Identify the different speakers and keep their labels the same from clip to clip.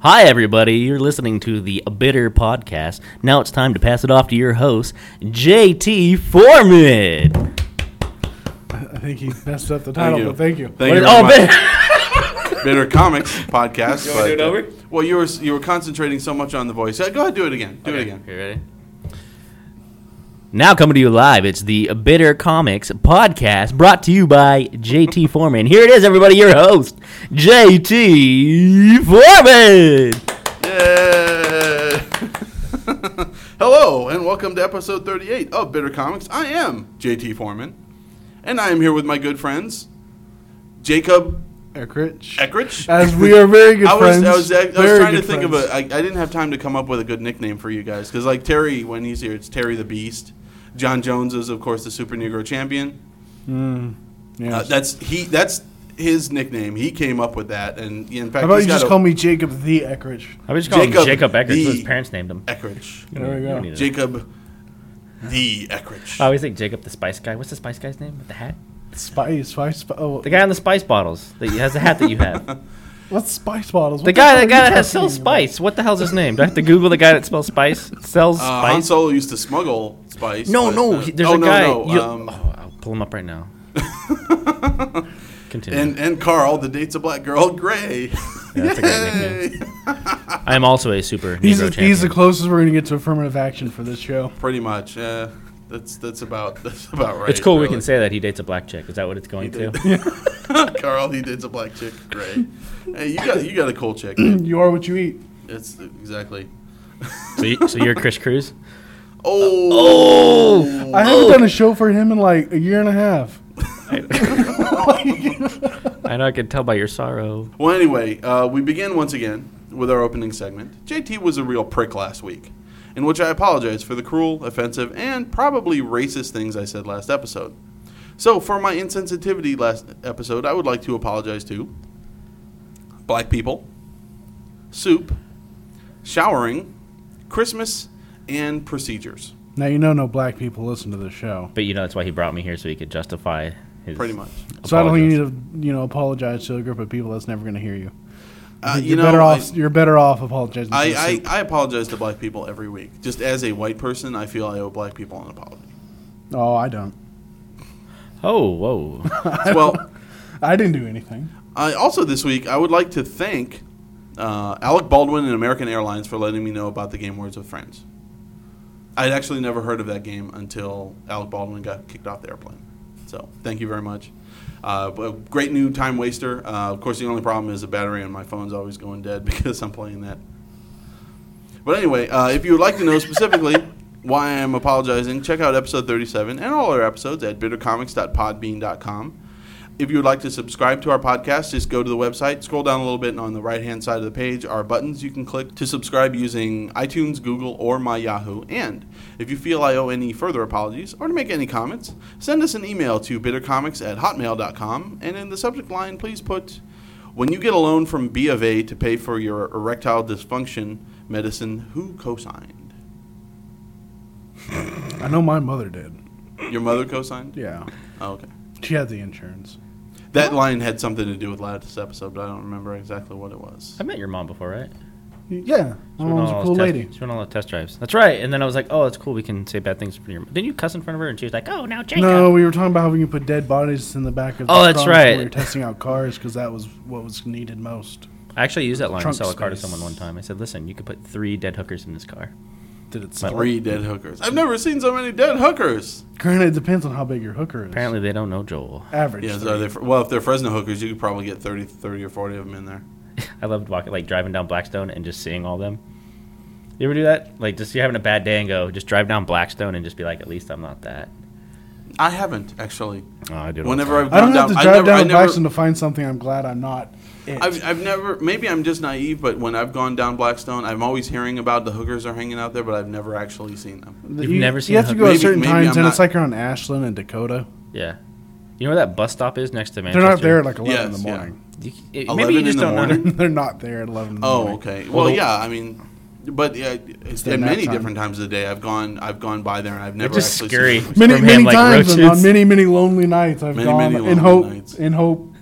Speaker 1: Hi, everybody. You're listening to the Bitter Podcast. Now it's time to pass it off to your host, JT Foreman.
Speaker 2: I think he messed up the title, but thank you.
Speaker 3: Thank you very much. Bitter Comics Podcast.
Speaker 1: You want to do it over?
Speaker 3: Well, you were concentrating so much on the voice. Go ahead, do it again. Do it again.
Speaker 1: You ready? Now coming to you live, it's the Bitter Comics Podcast, brought to you by JT Foreman. Here it is, everybody, your host, JT Foreman.
Speaker 3: Yeah. Hello, and welcome to episode 38 of Bitter Comics. I am JT Foreman, and I am here with my good friends, Jacob Eckrich.
Speaker 2: As we are very good friends.
Speaker 3: I was trying to think of I didn't have time to come up with a good nickname for you guys, because like Terry, when he's here, it's Terry the Beast. John Jones is, of course, the Super Negro Champion.
Speaker 2: Yes.
Speaker 3: That's his nickname. He came up with that, and in fact,
Speaker 2: how about you just call me Jacob the Eckrich?
Speaker 1: How about you call him Jacob Eckrich? His parents named him.
Speaker 3: Eckrich.
Speaker 2: There we go.
Speaker 3: Jacob the Eckrich.
Speaker 1: I always think Jacob the Spice Guy. What's the Spice Guy's name with the hat?
Speaker 2: Spice. Oh,
Speaker 1: the guy on the spice bottles that has the hat that you have.
Speaker 2: What's spice bottles?
Speaker 1: The guy that sells spice. What the hell's his name? Do I have to Google the guy that sells spice? Sells spice.
Speaker 3: Han Solo used to smuggle spice.
Speaker 1: There's a guy. I'll pull him up right now. Continue.
Speaker 3: And Carl, the dates a black girl, Gray.
Speaker 1: Yeah, that's a great nickname. I am also a Super Negro champion.
Speaker 2: He's the closest we're going to get to affirmative action for this show.
Speaker 3: Pretty much. Yeah. That's about right.
Speaker 1: It's cool.
Speaker 3: Really.
Speaker 1: We can say that he dates a black chick. Is that what it's going to?
Speaker 3: Carl, he dates a black chick. Great. Hey, you got a cool chick.
Speaker 2: You are what you eat.
Speaker 3: It's exactly.
Speaker 1: So you're Chris Cruz?
Speaker 3: Oh!
Speaker 2: I haven't done a show for him in like a year and a half.
Speaker 1: I know. I can tell by your sorrow.
Speaker 3: Well, anyway, we begin once again with our opening segment. JT was a real prick last week, in which I apologize for the cruel, offensive, and probably racist things I said last episode. So, for my insensitivity last episode, I would like to apologize to black people, soup, showering, Christmas, and procedures.
Speaker 2: Now, you know no black people listen to this show.
Speaker 1: But that's why he brought me here, so he could justify his...
Speaker 3: Pretty much.
Speaker 2: So I don't think you need to, apologize to a group of people that's never going to hear you. You're better off apologizing.
Speaker 3: I apologize to black people every week. Just as a white person, I feel I owe black people an apology.
Speaker 2: Oh, I don't.
Speaker 1: Oh, whoa.
Speaker 3: Well,
Speaker 2: I didn't do anything.
Speaker 3: Also this week, I would like to thank Alec Baldwin and American Airlines for letting me know about the game Words with Friends. I'd actually never heard of that game until Alec Baldwin got kicked off the airplane. So, thank you very much. A great new time waster. Of course, the only problem is the battery on my phone's always going dead because I'm playing that. But anyway, if you would like to know specifically why I am apologizing, check out episode 37 and all our episodes at bittercomics.podbean.com. If you would like to subscribe to our podcast, just go to the website, scroll down a little bit, and on the right-hand side of the page are buttons you can click to subscribe using iTunes, Google, or my Yahoo. And if you feel I owe any further apologies or to make any comments, send us an email to bittercomics@hotmail.com, and in the subject line, please put, "When you get a loan from B of A to pay for your erectile dysfunction medicine, who co-signed?"
Speaker 2: I know my mother did.
Speaker 3: Your mother co-signed?
Speaker 2: Yeah.
Speaker 3: Oh, okay.
Speaker 2: She had the insurance.
Speaker 3: That line had something to do with last episode, but I don't remember exactly what it was.
Speaker 1: I met your mom before, right?
Speaker 2: Yeah. My mom's a cool lady.
Speaker 1: She went on all the test drives. That's right. And then I was like, oh, it's cool. We can say bad things for your mom. Didn't you cuss in front of her? And she was like, oh, now Jacob.
Speaker 2: No, we were talking about how we can put dead bodies in the back of the
Speaker 1: trunk. That's right.
Speaker 2: When we were testing out cars because that was what was needed most.
Speaker 1: I actually used that line to sell a car to
Speaker 2: space.
Speaker 1: someone one time. I said, listen, you could put 3 dead hookers in this car.
Speaker 2: Did it sell?
Speaker 3: 3 dead hookers. I've never seen so many dead hookers.
Speaker 2: Granted, it depends on how big your hooker is.
Speaker 1: Apparently, they don't know Joel.
Speaker 2: Average.
Speaker 3: Yeah, well, if they're Fresno hookers, you could probably get 30 or 40 of them in there.
Speaker 1: I loved driving down Blackstone and just seeing all them. You ever do that? Like, just you're having a bad day and just drive down Blackstone and just be like, at least I'm not that.
Speaker 3: I haven't, actually.
Speaker 1: Oh, I do.
Speaker 3: Whenever I've
Speaker 2: I
Speaker 3: gone
Speaker 2: don't have to drive down Blackstone to find something I'm glad I'm not.
Speaker 3: I've never, maybe I'm just naive, but when I've gone down Blackstone, I'm always hearing about the hookers are hanging out there, but I've never actually seen them.
Speaker 1: You've never seen
Speaker 2: You have to go at certain times,
Speaker 3: I'm
Speaker 2: and
Speaker 3: not-
Speaker 2: it's like around Ashland and Dakota.
Speaker 1: Yeah. You know where that bus stop is next to Manchester?
Speaker 2: They're not there at like 11 in the
Speaker 3: Yes, yeah.
Speaker 2: morning.
Speaker 1: Maybe
Speaker 3: 11
Speaker 1: you just
Speaker 3: in the
Speaker 1: don't know.
Speaker 3: morning?
Speaker 2: They're not there at 11 in the morning.
Speaker 3: Oh, okay. Well, yeah, I mean, but yeah,
Speaker 2: their
Speaker 3: at
Speaker 2: nap
Speaker 3: many
Speaker 2: time.
Speaker 3: different times of the day, I've gone by there, and I've never
Speaker 1: just
Speaker 3: actually
Speaker 1: scary.
Speaker 3: seen them.
Speaker 2: Many
Speaker 1: From
Speaker 2: many
Speaker 1: him, like
Speaker 2: times, and
Speaker 1: roaches.
Speaker 2: on many lonely nights, I've
Speaker 3: Many,
Speaker 2: gone
Speaker 3: many
Speaker 2: in
Speaker 3: lonely nights.
Speaker 2: hope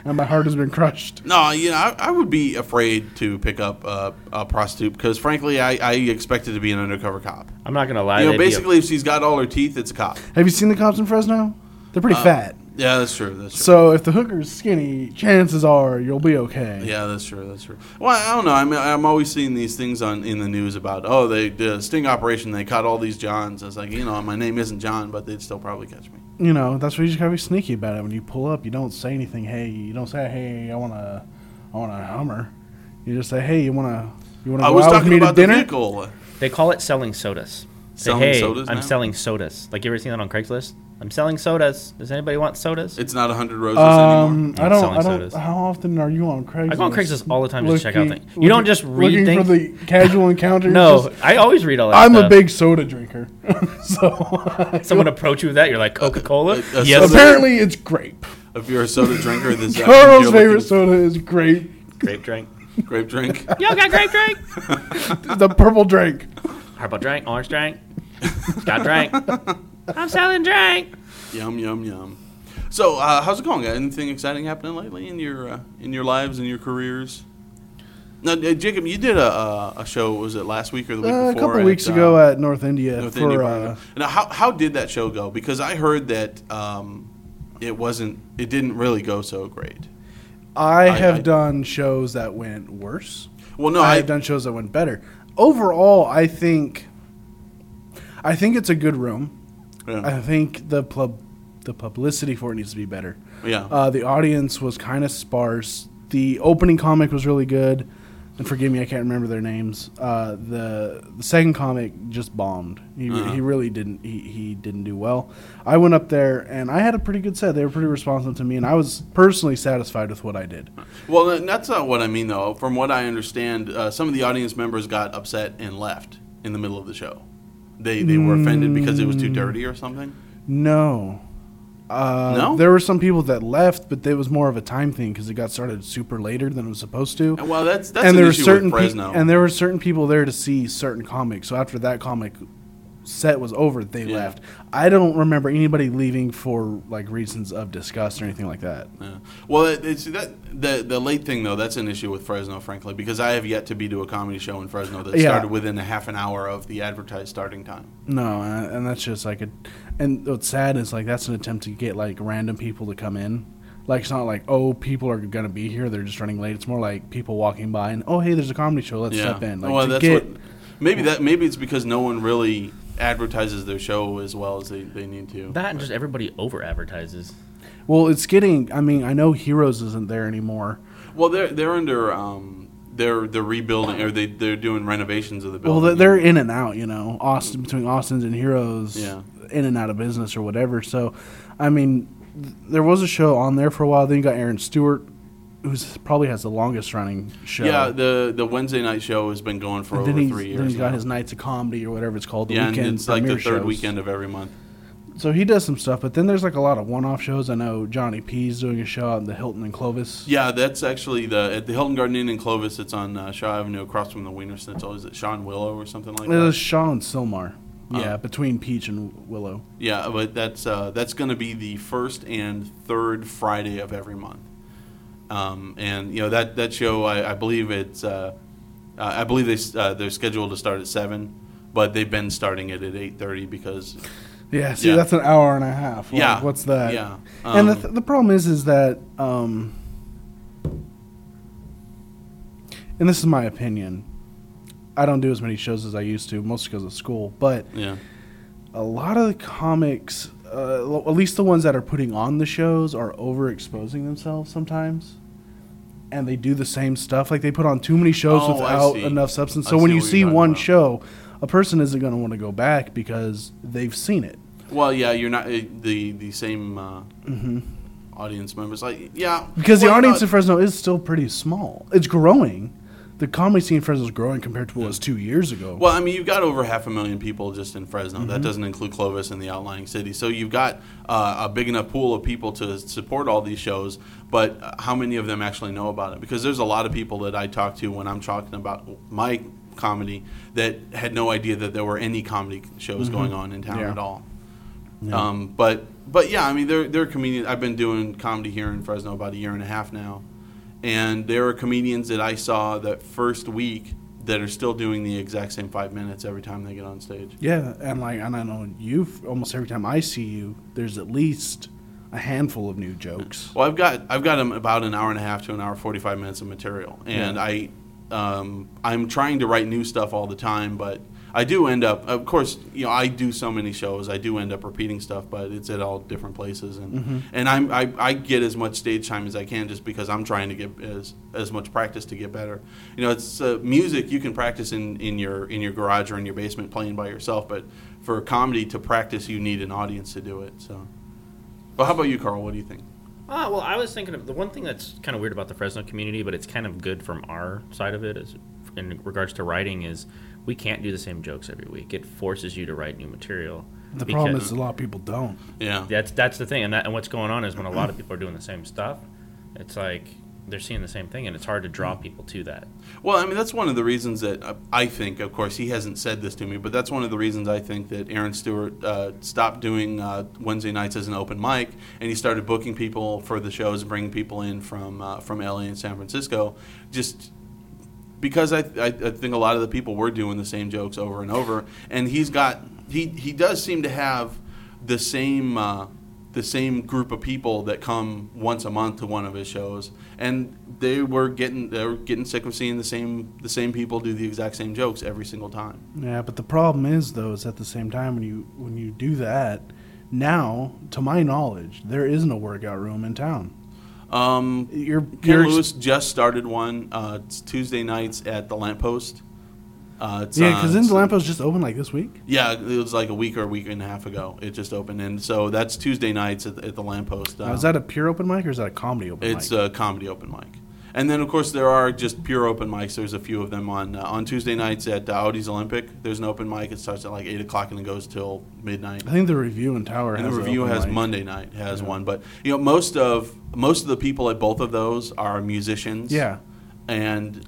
Speaker 2: and my heart has been crushed.
Speaker 3: No, I would be afraid to pick up a prostitute because, frankly, I expect it to be an undercover cop.
Speaker 1: I'm not gonna lie.
Speaker 3: Basically, if she's got all her teeth, it's a cop.
Speaker 2: Have you seen the cops in Fresno? They're pretty fat.
Speaker 3: Yeah, that's true.
Speaker 2: So if the hooker's skinny, chances are you'll be okay.
Speaker 3: Yeah, that's true. Well, I don't know. I'm always seeing these things in the news about, they did a sting operation. They caught all these Johns. I was like, my name isn't John, but they'd still probably catch me.
Speaker 2: That's why you just gotta be sneaky about it. When you pull up, you don't say anything. Hey, you don't say, hey, I want a Hummer. You just say, hey, you wanna go out with me to dinner?
Speaker 3: Vehicle.
Speaker 1: They call it selling sodas.
Speaker 3: Sodas
Speaker 1: I'm
Speaker 3: now?
Speaker 1: selling sodas. Like, you ever seen that on Craigslist? I'm selling sodas. Does anybody want sodas?
Speaker 3: It's not 100 Roses anymore.
Speaker 2: I don't. How often are you on Craigslist?
Speaker 1: I go on Craigslist all the time to check out things. You don't just read things.
Speaker 2: Looking for the casual encounter.
Speaker 1: No, I always read all that.
Speaker 2: I'm
Speaker 1: stuff.
Speaker 2: a big soda drinker, so
Speaker 1: someone approach you with that, you're like Coca-Cola.
Speaker 2: Yes, apparently it's grape.
Speaker 3: If you're a soda drinker, this
Speaker 2: Carl's favorite soda is grape.
Speaker 1: Grape drink.
Speaker 3: Grape drink.
Speaker 1: Y'all got grape drink?
Speaker 2: The purple drink.
Speaker 1: Purple drink. Orange drink. Got drink. I'm selling drink.
Speaker 3: Yum yum yum. So, how's it going? Anything exciting happening lately in your lives and your careers? Now, Jacob, you did a show. Was it last week or the week before?
Speaker 2: A couple of weeks ago at North India.
Speaker 3: Now, how did that show go? Because I heard that it didn't really go so great.
Speaker 2: I have done shows that went worse.
Speaker 3: Well, no,
Speaker 2: I've done shows that went better. Overall, I think it's a good room.
Speaker 3: Yeah.
Speaker 2: I think the publicity for it needs to be better.
Speaker 3: Yeah.
Speaker 2: The audience was kind of sparse. The opening comic was really good. And forgive me, I can't remember their names. The second comic just bombed. He really didn't. He didn't do well. I went up there and I had a pretty good set. They were pretty responsive to me, and I was personally satisfied with what I did.
Speaker 3: Well, that's not what I mean, though. From what I understand, some of the audience members got upset and left in the middle of the show. They were offended because it was too dirty or something.
Speaker 2: No.
Speaker 3: No?
Speaker 2: There were some people that left, but it was more of a time thing because it got started super later than it was supposed to.
Speaker 3: Well, that's
Speaker 2: and
Speaker 3: an issue with Fresno.
Speaker 2: And there were certain people there to see certain comics. So after that comic set was over, they left. I don't remember anybody leaving for like reasons of disgust or anything like that.
Speaker 3: Yeah. Well, the late thing though, that's an issue with Fresno, frankly, because I have yet to be to a comedy show in Fresno that started within a half an hour of the advertised starting time.
Speaker 2: No, and that's just like and what's sad is like that's an attempt to get like random people to come in. Like it's not like people are gonna be here; they're just running late. It's more like people walking by and hey, there's a comedy show. Let's step in. Like,
Speaker 3: well, that's maybe it's because no one really advertises their show as well as they need to.
Speaker 1: That and just everybody over advertises.
Speaker 2: Well, it's getting. I mean, I know Heroes isn't there anymore.
Speaker 3: Well, they're under. They're rebuilding, or they're doing renovations of the building.
Speaker 2: Well, they're in and out. Between Austin's and Heroes, in and out of business or whatever. So, I mean, there was a show on there for a while. Then you got Aaron Stewart, who probably has the longest running show.
Speaker 3: Yeah, the Wednesday night show has been going for over 3 years.
Speaker 2: Then he's got his Nights of Comedy or whatever it's called.
Speaker 3: And it's like the third weekend of every month.
Speaker 2: So he does some stuff, but then there's like a lot of one-off shows. I know Johnny P's doing a show out in the Hilton in Clovis.
Speaker 3: Yeah, that's actually at the Hilton Garden Inn in Clovis. It's on Shaw Avenue across from the Wiener Schnitzel. Is it Sean Willow or something like that?
Speaker 2: It's Shaw and Silmar. Yeah, between Peach and Willow.
Speaker 3: Yeah, but that's going to be the first and third Friday of every month. And that show, I believe they're scheduled to start at 7, but they've been starting it at 8:30 because.
Speaker 2: Yeah, see, that's an hour and a half. Like, what's that?
Speaker 3: Yeah.
Speaker 2: And the problem is that, and this is my opinion, I don't do as many shows as I used to, mostly because of school, but a lot of the comics, at least the ones that are putting on the shows, are overexposing themselves sometimes. And they do the same stuff. Like, they put on too many shows without enough substance. So when you see one show, a person isn't going to want to go back because they've seen it.
Speaker 3: Well, yeah, you're not the same audience members.
Speaker 2: Because the audience in Fresno is still pretty small. It's growing. The comedy scene in Fresno is growing compared to what it was 2 years ago.
Speaker 3: Well, I mean, you've got over 500,000 people just in Fresno. Mm-hmm. That doesn't include Clovis and the outlying cities. So you've got a big enough pool of people to support all these shows, but how many of them actually know about it? Because there's a lot of people that I talk to when I'm talking about my comedy that had no idea that there were any comedy shows going on in town at all.
Speaker 2: Yeah.
Speaker 3: But yeah, I mean, there are comedians. I've been doing comedy here in Fresno about a year and a half now, and there are comedians that I saw that first week that are still doing the exact same 5 minutes every time they get on stage.
Speaker 2: Yeah, and I know almost every time I see you, there's at least a handful of new jokes.
Speaker 3: Well, I've got them about an hour and a half to an hour 45 minutes of material, and I'm trying to write new stuff all the time, but I do end up, of course, I do so many shows, I do end up repeating stuff, but it's at all different places, and I get as much stage time as I can just because I'm trying to get as much practice to get better. It's music you can practice in your garage or in your basement playing by yourself, but for comedy to practice, you need an audience to do it. So, well, how about you, Carl? What do you think?
Speaker 1: Well, I was thinking of the one thing that's kind of weird about the Fresno community, but it's kind of good from our side of it, is in regards to writing, is we can't do the same jokes every week. It forces you to write new material.
Speaker 2: The problem is a lot of people don't.
Speaker 3: Yeah,
Speaker 1: that's the thing, and what's going on is when a lot of people are doing the same stuff, it's like they're seeing the same thing, and it's hard to draw people to that.
Speaker 3: Well, I mean, that's one of the reasons that I think, of course, he hasn't said this to me, but that's one of the reasons I think that Aaron Stewart stopped doing Wednesday nights as an open mic, and he started booking people for the shows and bringing people in from LA and San Francisco, just because I think a lot of the people were doing the same jokes over and over, and he does seem to have the same group of people that come once a month to one of his shows, and they were getting sick of seeing the same people do the exact same jokes every single time.
Speaker 2: Yeah, but the problem is though, is at the same time when you do that, now to my knowledge, there isn't a workout room in town.
Speaker 3: Ken Lewis just started one. It's Tuesday nights at the Lamppost.
Speaker 2: Because didn't the Lamppost just open like this week?
Speaker 3: Yeah, it was like a week and a half ago. It just opened, and so that's Tuesday nights at the Lamppost.
Speaker 2: Now, is that a pure open mic or is that a comedy open mic?
Speaker 3: It's a comedy open mic. And then, of course, there are just pure open mics. There's a few of them on Tuesday nights at Audi's Olympic. There's an open mic. It starts at like 8 o'clock and it goes till midnight.
Speaker 2: I think the Review in Tower
Speaker 3: and
Speaker 2: has
Speaker 3: the Review has
Speaker 2: mic.
Speaker 3: Monday night has one. But most of the people at both of those are musicians.
Speaker 2: Yeah.
Speaker 3: And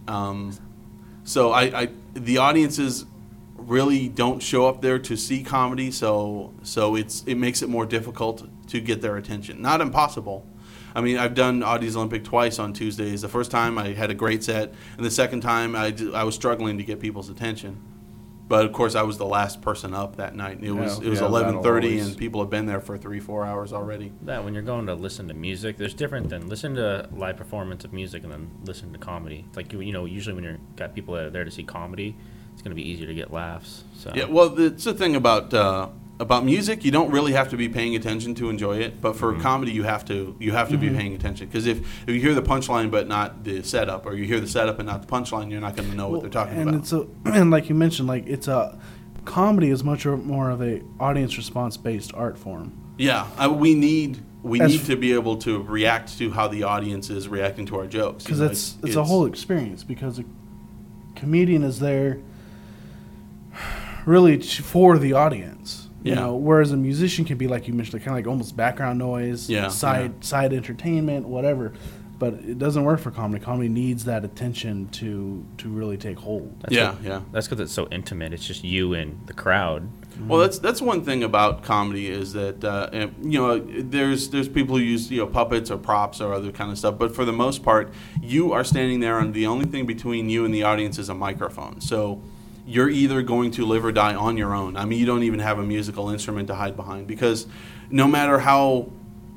Speaker 3: so the audiences really don't show up there to see comedy. So it makes it more difficult to get their attention. Not impossible. I mean, I've done Audi's Olympic twice on Tuesdays. The first time I had a great set, and the second time I was struggling to get people's attention. But of course, I was the last person up that night. It was 11:30, and people have been there for 3-4 hours already.
Speaker 1: That when you're going to listen to music, there's different than listen to live performance of music and then listen to comedy. It's like usually when you've got people that are there to see comedy, it's going to be easier to get laughs. So.
Speaker 3: Yeah, well, it's the thing about music, you don't really have to be paying attention to enjoy it, but for comedy you have to be paying attention, because if you hear the punchline but not the setup, or you hear the setup and not the punchline, you're not going to know what they're talking about.
Speaker 2: And like you mentioned, like comedy is much more of a audience response based art form.
Speaker 3: Yeah, we need to be able to react to how the audience is reacting to our jokes,
Speaker 2: because it's a whole experience, because a comedian is there really for the audience. Whereas a musician can be, like you mentioned, kind of like almost background noise, side entertainment, whatever. But it doesn't work for comedy. Comedy needs that attention to really take hold.
Speaker 1: That's because it's so intimate. It's just you and the crowd.
Speaker 3: Well, that's one thing about comedy, is that there's people who use puppets or props or other kind of stuff. But for the most part, you are standing there, and the only thing between you and the audience is a microphone. So you're either going to live or die on your own. I mean, you don't even have a musical instrument to hide behind, because no matter how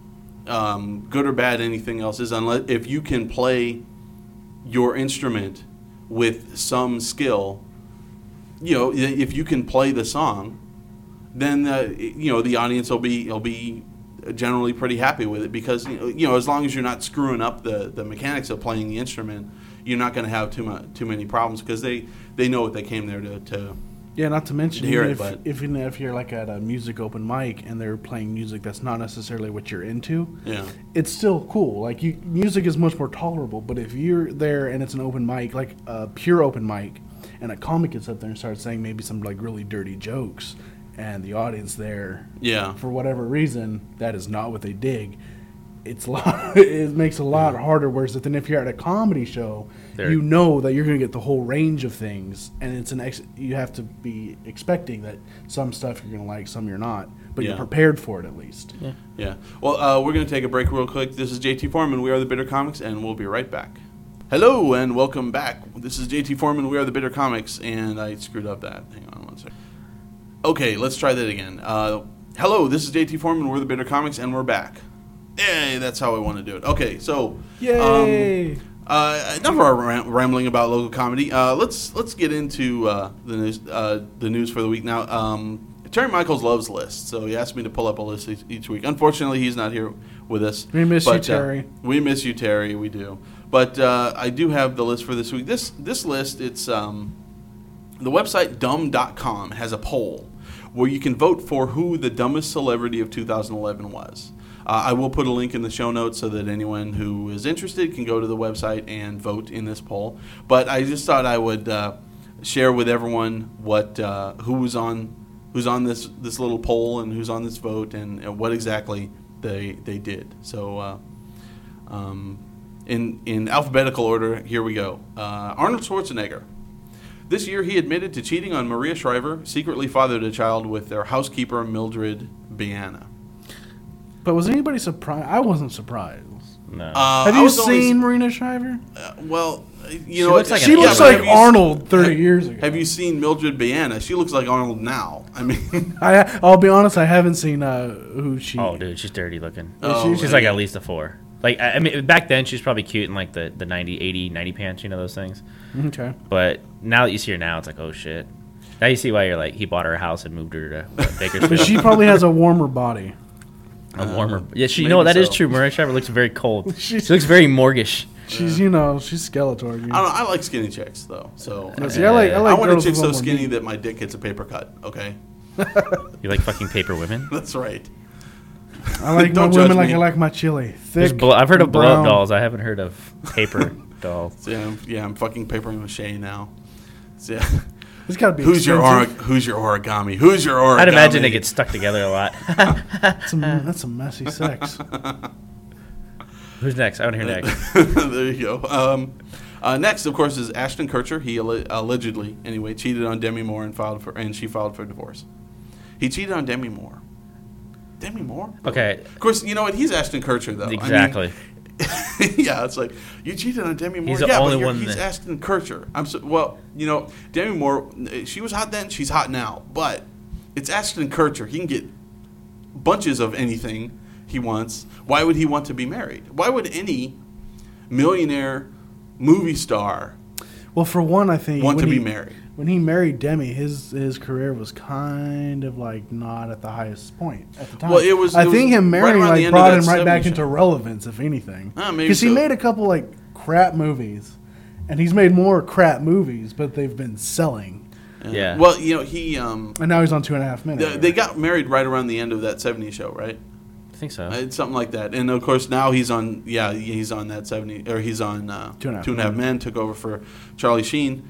Speaker 3: good or bad anything else is, if you can play your instrument with some skill, if you can play the song, then the audience will be generally pretty happy with it, because as long as you're not screwing up the mechanics of playing the instrument, you're not going to have too many problems, because they know what they came there to.
Speaker 2: Yeah, not to mention,
Speaker 3: even
Speaker 2: if you're like at a music open mic and they're playing music that's not necessarily what you're into,
Speaker 3: yeah,
Speaker 2: it's still cool. Like music is much more tolerable. But if you're there and it's an open mic, like a pure open mic, and a comic gets up there and starts saying maybe some like really dirty jokes, and the audience there, for whatever reason, that is not what they dig, it makes it a lot harder. Whereas then if you're at a comedy show, you know that you're going to get the whole range of things, and it's you have to be expecting that some stuff you're going to like, some you're not, but you're prepared for it at least.
Speaker 3: Yeah. Well, we're going to take a break real quick. This is JT Foreman. We are the Bitter Comics, and we'll be right back. Hello and welcome back. This is JT Foreman. We are the Bitter Comics, and I screwed up that. Hang on one second. Okay, let's try that again. Hello, this is JT Foreman. We're the Bitter Comics, and we're back. Yay, that's how I want to do it. Okay, so
Speaker 2: yay.
Speaker 3: Enough of our rambling about local comedy. Let's get into the news for the week now. Terry Michaels loves lists, so he asked me to pull up a list each week. Unfortunately, he's not here with us.
Speaker 2: We miss you, Terry.
Speaker 3: We miss you, Terry. We do. But I do have the list for this week. This list, it's the website dumb.com has a poll where you can vote for who the dumbest celebrity of 2011 was. I will put a link in the show notes so that anyone who is interested can go to the website and vote in this poll. But I just thought I would share with everyone who's on this little poll and who's on this vote and what exactly they did. So in alphabetical order, here we go. Arnold Schwarzenegger. This year, he admitted to cheating on Maria Shriver, secretly fathered a child with their housekeeper, Mildred Biana.
Speaker 2: But was anybody surprised? I wasn't surprised.
Speaker 1: No.
Speaker 2: Have you seen Marina Shriver?
Speaker 3: Well, you know,
Speaker 2: she looks like Arnold 30 years ago.
Speaker 3: Have you seen Mildred Biana? She looks like Arnold now. I mean,
Speaker 2: I'll be honest, I haven't seen who she.
Speaker 1: Oh, dude, she's dirty looking.
Speaker 2: She's
Speaker 1: like at least a 4. Like, I mean, back then she's probably cute in like the 90 pants, you know, those things.
Speaker 2: Okay.
Speaker 1: But now that you see her now, it's like, oh shit. Now you see why you're like, he bought her a house and moved her to Bakersfield.
Speaker 2: But she probably has a warmer body.
Speaker 1: A warmer. Yeah, you know what? That is true. Maria Shriver looks very cold. She looks very morthish.
Speaker 2: She's, she's Skeletor.
Speaker 3: I like skinny chicks though. So
Speaker 2: I
Speaker 3: want a chick so skinny that my dick gets a paper cut. Okay.
Speaker 1: You like fucking paper women?
Speaker 3: That's right.
Speaker 2: I like my women like I like my chili. Thick.
Speaker 1: I've heard of blow-up dolls. I haven't heard of paper dolls.
Speaker 3: So I'm fucking paper mache now. So yeah.
Speaker 2: It's got to be.
Speaker 3: Who's your origami? Who's your origami?
Speaker 1: I'd imagine it gets stuck together a lot.
Speaker 2: That's some messy sex.
Speaker 1: Who's next? I want to hear next.
Speaker 3: There you go. Next, of course, is Ashton Kutcher. He allegedly, anyway, cheated on Demi Moore and she filed for divorce. He cheated on Demi Moore. Demi Moore?
Speaker 1: Okay.
Speaker 3: Of course, you know what? He's Ashton Kutcher, though.
Speaker 1: Exactly.
Speaker 3: I mean, yeah, it's like, you cheated on Demi Moore.
Speaker 1: He's the only one.
Speaker 3: He's Ashton Kutcher. Demi Moore, she was hot then, she's hot now. But it's Ashton Kutcher. He can get bunches of anything he wants. Why would he want to be married? Why would any millionaire movie star
Speaker 2: for one, I think
Speaker 3: want to be married?
Speaker 2: When he married Demi, his career was kind of like not at the highest point at the time.
Speaker 3: Well, I
Speaker 2: think him marrying brought him right back into relevance, if anything. Because he made a couple like crap movies, and he's made more crap movies, but they've been selling.
Speaker 1: Yeah.
Speaker 3: Well, he
Speaker 2: and now he's on 2.5 Minutes.
Speaker 3: They got married right around the end of that '70s show, right?
Speaker 1: I think so.
Speaker 3: It's something like that. And of course now he's on that 70, or he's on 2.5 Men. Took over for Charlie Sheen.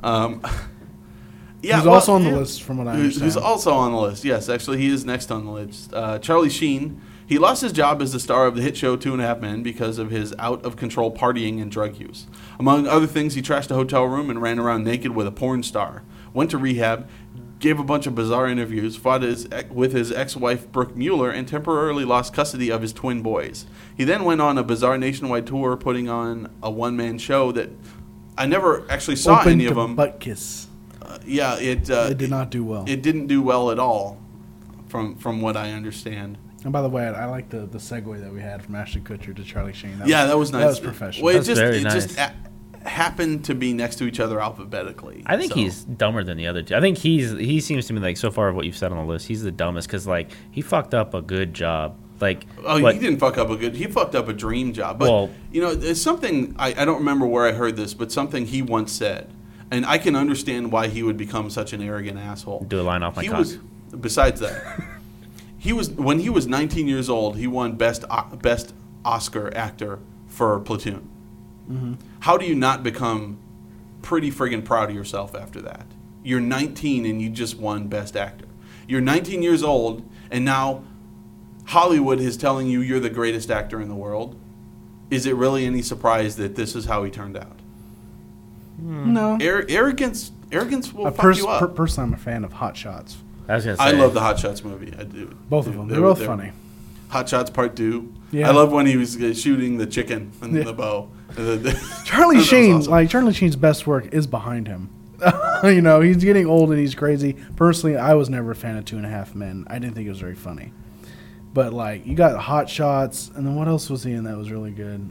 Speaker 2: Who's also on the list, from what I understand.
Speaker 3: Who's also on the list, yes. Actually, he is next on the list. Charlie Sheen, he lost his job as the star of the hit show 2.5 Men because of his out-of-control partying and drug use. Among other things, he trashed a hotel room and ran around naked with a porn star, went to rehab, gave a bunch of bizarre interviews, fought with his ex-wife Brooke Mueller, and temporarily lost custody of his twin boys. He then went on a bizarre nationwide tour, putting on a one-man show that I never actually saw any of them.
Speaker 2: Butt kiss.
Speaker 3: It
Speaker 2: did not do well.
Speaker 3: It didn't do well at all, from what I understand.
Speaker 2: And by the way, I like the segue that we had from Ashton Kutcher to Charlie Sheen.
Speaker 3: That was nice.
Speaker 2: That was professional.
Speaker 3: Well,
Speaker 1: it just
Speaker 3: happened to be next to each other alphabetically.
Speaker 1: I think he's dumber than the other two. I think he seems to me like, so far of what you've said on the list, he's the dumbest because like he fucked up a good job. Like,
Speaker 3: he didn't fuck up he fucked up a dream job. But it's something I don't remember where I heard this, but something he once said. And I can understand why he would become such an arrogant asshole.
Speaker 1: Do a line off my cock.
Speaker 3: Besides that, when he was 19 years old, he won best Oscar actor for Platoon. Mm-hmm. How do you not become pretty friggin' proud of yourself after that? You're 19 and you just won best actor. You're 19 years old, and now Hollywood is telling you you're the greatest actor in the world, is it really any surprise that this is how he turned out?
Speaker 2: No.
Speaker 3: Arrogance will fuck you up.
Speaker 2: Personally, I'm a fan of Hot Shots.
Speaker 1: I was gonna say,
Speaker 3: I love the Hot Shots movie. I do.
Speaker 2: Both of them. They're both funny.
Speaker 3: Hot Shots Part 2.
Speaker 2: Yeah.
Speaker 3: I love when he was shooting the chicken and the bow.
Speaker 2: Charlie
Speaker 3: That
Speaker 2: Sheen,
Speaker 3: was awesome.
Speaker 2: Charlie Sheen's best work is behind him. He's getting old and he's crazy. Personally, I was never a fan of 2.5 Men. I didn't think it was very funny. But you got Hot Shots, and then what else was he in that was really good?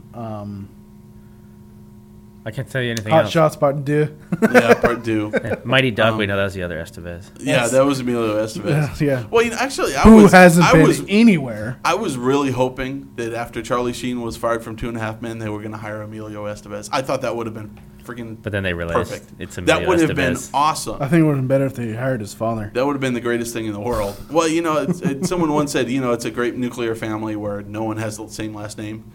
Speaker 1: I can't tell you anything
Speaker 2: Hot
Speaker 1: else.
Speaker 2: Shots Part 2.
Speaker 3: Yeah, Part 2.
Speaker 1: Yeah, Mighty Duck. Wait, no, that was the other Estevez.
Speaker 3: Yeah, that was Emilio Estevez.
Speaker 2: Yeah.
Speaker 3: Well, actually,
Speaker 2: Who hasn't been anywhere?
Speaker 3: I was really hoping that after Charlie Sheen was fired from 2.5 Men, they were going to hire Emilio Estevez. I thought that would have been freaking
Speaker 1: But then they realized
Speaker 3: perfect.
Speaker 1: it's Emilio
Speaker 3: That would have been
Speaker 1: Estevez.
Speaker 3: awesome.
Speaker 2: I think it would have been better if they hired his father.
Speaker 3: That would have been the greatest thing in the world. Well, someone once said, it's a great nuclear family where no one has the same last name.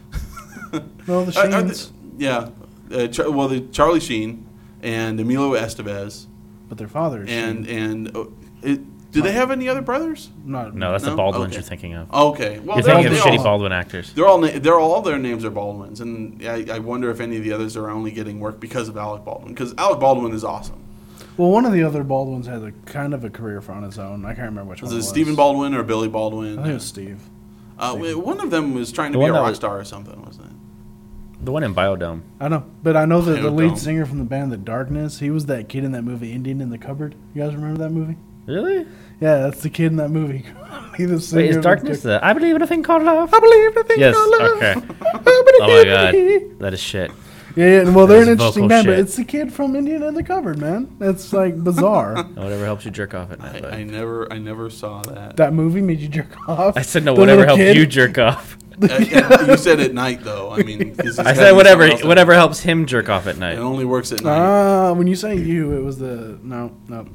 Speaker 2: No, the Sheens.
Speaker 3: Yeah. The Charlie Sheen and Emilio Estevez.
Speaker 2: But their father is Sheen.
Speaker 3: Do they have any other brothers?
Speaker 2: No,
Speaker 1: No, that's the Baldwins you're thinking of.
Speaker 3: Okay. Well,
Speaker 1: You're thinking of
Speaker 3: they
Speaker 1: shitty
Speaker 3: all-
Speaker 1: Baldwin actors.
Speaker 3: They're all their names are Baldwins, and I wonder if any of the others are only getting work because of Alec Baldwin. Because Alec Baldwin is awesome.
Speaker 2: Well, one of the other Baldwins had a kind of a career on his own. I can't remember which
Speaker 3: Was
Speaker 2: one
Speaker 3: it
Speaker 2: it was.
Speaker 3: Stephen Baldwin or Billy Baldwin?
Speaker 2: I think it was Steve.
Speaker 3: One of them was trying to
Speaker 1: The
Speaker 3: be a
Speaker 1: one that
Speaker 3: rock
Speaker 1: was-
Speaker 3: star or something, wasn't it?
Speaker 1: The one in Biodome.
Speaker 2: I know, but I know that the
Speaker 3: Biodome.
Speaker 2: lead singer from the band The Darkness, he was that kid in that movie Indian in the Cupboard. You guys remember that movie?
Speaker 1: Really?
Speaker 2: Yeah, that's the kid in that movie. He's the singer
Speaker 1: Wait, is
Speaker 2: of
Speaker 1: Darkness the I believe in a thing called love?
Speaker 2: I believe the thing
Speaker 1: Yes,
Speaker 2: called love.
Speaker 1: okay.
Speaker 2: Oh
Speaker 1: Oh my god. That is shit.
Speaker 2: Yeah, well, they're
Speaker 1: That
Speaker 2: an
Speaker 1: is
Speaker 2: interesting
Speaker 1: vocal
Speaker 2: band, but
Speaker 1: shit.
Speaker 2: it's the kid from Indian in the Cupboard, man. That's bizarre.
Speaker 1: Whatever helps you jerk off at night. bud.
Speaker 3: I never saw that.
Speaker 2: That movie made you jerk off.
Speaker 1: I said no,
Speaker 2: The
Speaker 1: whatever
Speaker 2: little
Speaker 1: helps
Speaker 2: kid?
Speaker 1: you jerk off.
Speaker 3: You said at night though. I mean, 'cause it's
Speaker 1: I
Speaker 3: gotta
Speaker 1: said
Speaker 3: be
Speaker 1: whatever
Speaker 3: something else.
Speaker 1: whatever helps him jerk off at
Speaker 3: It
Speaker 1: night.
Speaker 3: only works at night.
Speaker 2: When you say you, it was the no.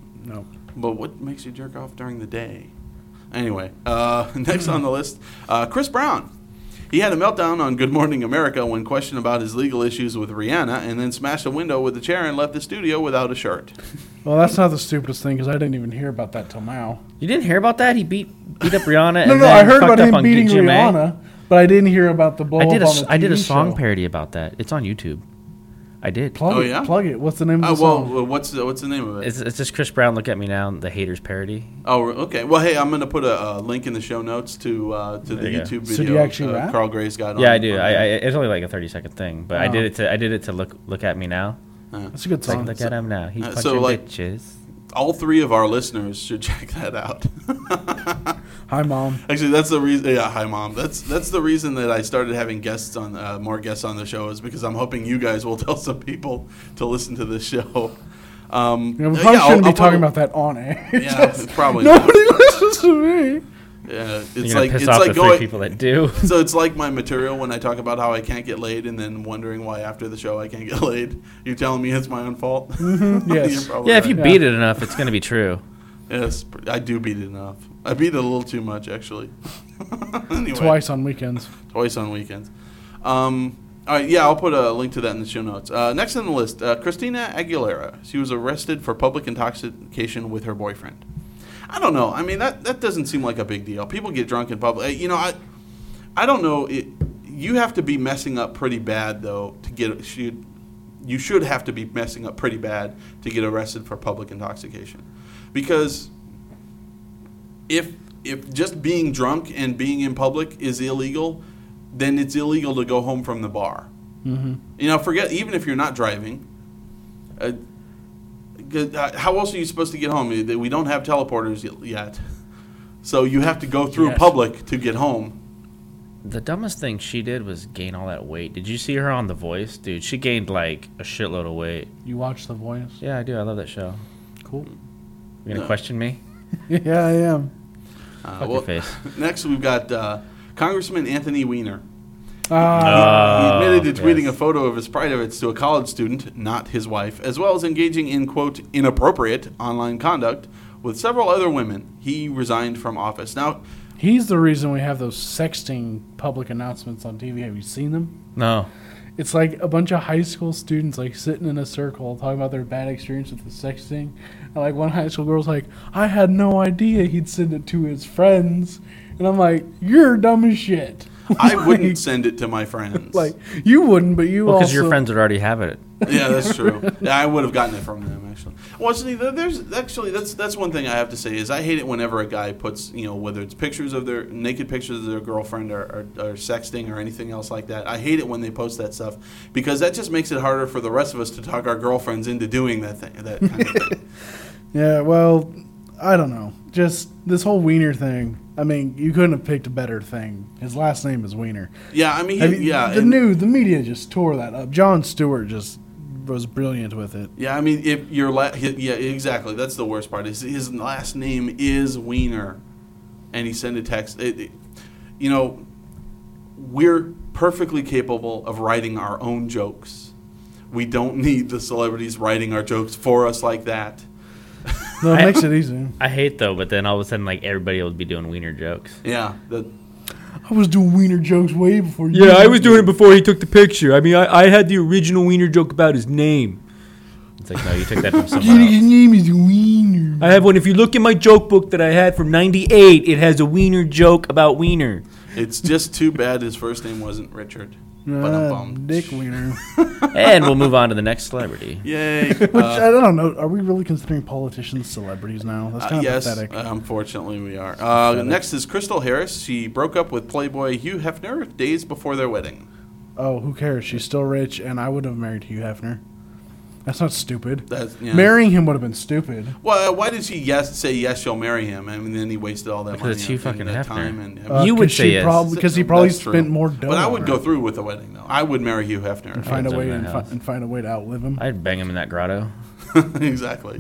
Speaker 3: But what makes you jerk off during the day? Anyway, next on the list, Chris Brown. He had a meltdown on Good Morning America when questioned about his legal issues with Rihanna, and then smashed a window with a chair and left the studio without a shirt.
Speaker 2: Well, that's not the stupidest thing because I didn't even hear about that till now.
Speaker 1: You didn't hear about that? He beat up Rihanna.
Speaker 2: No,
Speaker 1: and then
Speaker 2: I heard
Speaker 1: fucked
Speaker 2: about
Speaker 1: up
Speaker 2: him
Speaker 1: on
Speaker 2: beating
Speaker 1: GMA.
Speaker 2: Rihanna, but I didn't hear about the blow
Speaker 1: I did
Speaker 2: up on the
Speaker 1: I did a
Speaker 2: TV
Speaker 1: song
Speaker 2: show.
Speaker 1: parody about that. It's on YouTube. I did.
Speaker 2: Plug
Speaker 3: Oh,
Speaker 2: it.
Speaker 3: yeah?
Speaker 2: Plug it. What's the name of the
Speaker 3: Well,
Speaker 2: song?
Speaker 3: what's the name of it?
Speaker 1: It's just Chris Brown. Look at me now. The haters parody.
Speaker 3: Oh, okay. Well, hey, I'm going to put a link in the show notes to the
Speaker 1: There you go.
Speaker 3: YouTube video.
Speaker 2: So do you actually rap?
Speaker 3: Carl Gray's got.
Speaker 1: Yeah,
Speaker 3: on,
Speaker 1: I do.
Speaker 3: on
Speaker 1: It's only like a 30-second thing, but I
Speaker 2: Oh.
Speaker 1: did it to look at me now.
Speaker 2: That's a good
Speaker 1: It's like
Speaker 2: song.
Speaker 1: look at him now. He's punching
Speaker 3: so, like-
Speaker 1: bitches.
Speaker 3: All three of our listeners should check that out.
Speaker 2: Hi, Mom.
Speaker 3: Actually, that's the reason. Yeah, hi, Mom. That's the reason that I started having guests on more guests on the show is because I'm hoping you guys will tell some people to listen to this show.
Speaker 2: We probably
Speaker 3: I'll
Speaker 2: shouldn't be
Speaker 3: put
Speaker 2: talking
Speaker 3: a-
Speaker 2: about that on air.
Speaker 3: Yeah, it's probably not.
Speaker 2: Nobody listens to me.
Speaker 3: Yeah,
Speaker 1: You're
Speaker 3: it's
Speaker 1: gonna
Speaker 3: like
Speaker 1: piss
Speaker 3: it's
Speaker 1: off
Speaker 3: like
Speaker 1: the 3
Speaker 3: going.
Speaker 1: people that do.
Speaker 3: So it's like my material when I talk about how I can't get laid and then wondering why after the show I can't get laid. You're telling me it's my own fault?
Speaker 2: Yes.
Speaker 3: You're probably
Speaker 1: Yeah, if you
Speaker 3: right.
Speaker 1: beat it enough, it's gonna be true.
Speaker 3: Yes, I do beat it enough. I beat it a little too much, actually. Anyway,
Speaker 2: Twice on weekends.
Speaker 3: Twice on weekends. All right, yeah, I'll put a link to that in the show notes. Next on the list, Christina Aguilera. She was arrested for public intoxication with her boyfriend. I don't know. I mean, that doesn't seem like a big deal. People get drunk in public. I don't know. You have to be messing up pretty bad, though, to get. You should have to be messing up pretty bad to get arrested for public intoxication, because if just being drunk and being in public is illegal, then it's illegal to go home from the bar.
Speaker 2: Mm-hmm.
Speaker 3: Forget even if you're not driving. How else are you supposed to get home? We don't have teleporters yet, so you have to go through
Speaker 2: Yes.
Speaker 3: public to get home.
Speaker 1: The dumbest thing she did was gain all that weight. Did you see her on The Voice? Dude, she gained like a shitload of weight.
Speaker 2: You watch The Voice?
Speaker 1: Yeah, I do. I love that show.
Speaker 2: Cool.
Speaker 1: You gonna
Speaker 3: No.
Speaker 1: question me?
Speaker 2: Yeah, I am.
Speaker 1: Fuck your face.
Speaker 3: Next, we've got Congressman Anthony Weiner. He
Speaker 1: Oh,
Speaker 3: admitted to tweeting
Speaker 1: yes.
Speaker 3: a photo of his privates to a college student, not his wife, as well as engaging in, quote, inappropriate online conduct with several other women. He resigned from office. Now,
Speaker 2: He's the reason we have those sexting public announcements on TV. Have you seen them?
Speaker 1: No.
Speaker 2: It's like a bunch of high school students like sitting in a circle talking about their bad experience with the sexting. And like one high school girl's like, I had no idea he'd send it to his friends. And I'm like, you're dumb as shit.
Speaker 3: I wouldn't send it to my friends.
Speaker 2: Like, you wouldn't, but you also...
Speaker 1: because your friends would already have it.
Speaker 3: Yeah, that's true. Yeah, I would have gotten it from them, actually. Well, see, that's one thing I have to say is I hate it whenever a guy puts, whether it's pictures of naked pictures of their girlfriend or sexting or anything else like that. I hate it when they post that stuff because that just makes it harder for the rest of us to talk our girlfriends into doing that kind of thing.
Speaker 2: Yeah, well, I don't know. Just this whole Wiener thing. I mean, you couldn't have picked a better thing. His last name is Wiener.
Speaker 3: Yeah, I mean,
Speaker 2: the media just tore that up. Jon Stewart just was brilliant with it.
Speaker 3: Yeah, I mean, if your yeah, exactly. That's the worst part. His last name is Wiener, and he sent a text. We're perfectly capable of writing our own jokes. We don't need the celebrities writing our jokes for us like that.
Speaker 2: No, it makes it easy.
Speaker 1: I hate though, but then all of a sudden, like everybody will be doing Wiener jokes.
Speaker 3: Yeah.
Speaker 2: I was doing Wiener jokes way before you.
Speaker 4: Yeah, I was doing it before he took the picture. I mean, I had the original Wiener joke about his name.
Speaker 1: It's like, no, you took that from someone else.
Speaker 2: His name is Wiener.
Speaker 4: I have one. If you look at my joke book that I had from '98, it has a Wiener joke about Wiener.
Speaker 3: It's just too bad his first name wasn't Richard. But I'm bummed.
Speaker 2: Dick Wiener.
Speaker 1: And we'll move on to the next celebrity.
Speaker 3: Yay.
Speaker 2: Which, I don't know. Are we really considering politicians celebrities now? That's kind of pathetic.
Speaker 3: Yes, unfortunately we are. Next is Crystal Harris. She broke up with Playboy Hugh Hefner days before their wedding.
Speaker 2: Oh, who cares? She's still rich, and I would have married Hugh Hefner. That's not stupid.
Speaker 3: Yeah.
Speaker 2: Marrying him would have been stupid.
Speaker 3: Well, why did she say yes, she'll marry him? I mean, then he wasted all that money.
Speaker 1: Because it's Hugh fucking Hefner.
Speaker 3: Time
Speaker 1: You would say yes.
Speaker 2: Because he probably spent more dough.
Speaker 3: But I would go through with the wedding, though. I would marry Hugh Hefner.
Speaker 2: And find a way to outlive him.
Speaker 1: I'd bang him in that grotto.
Speaker 3: Exactly.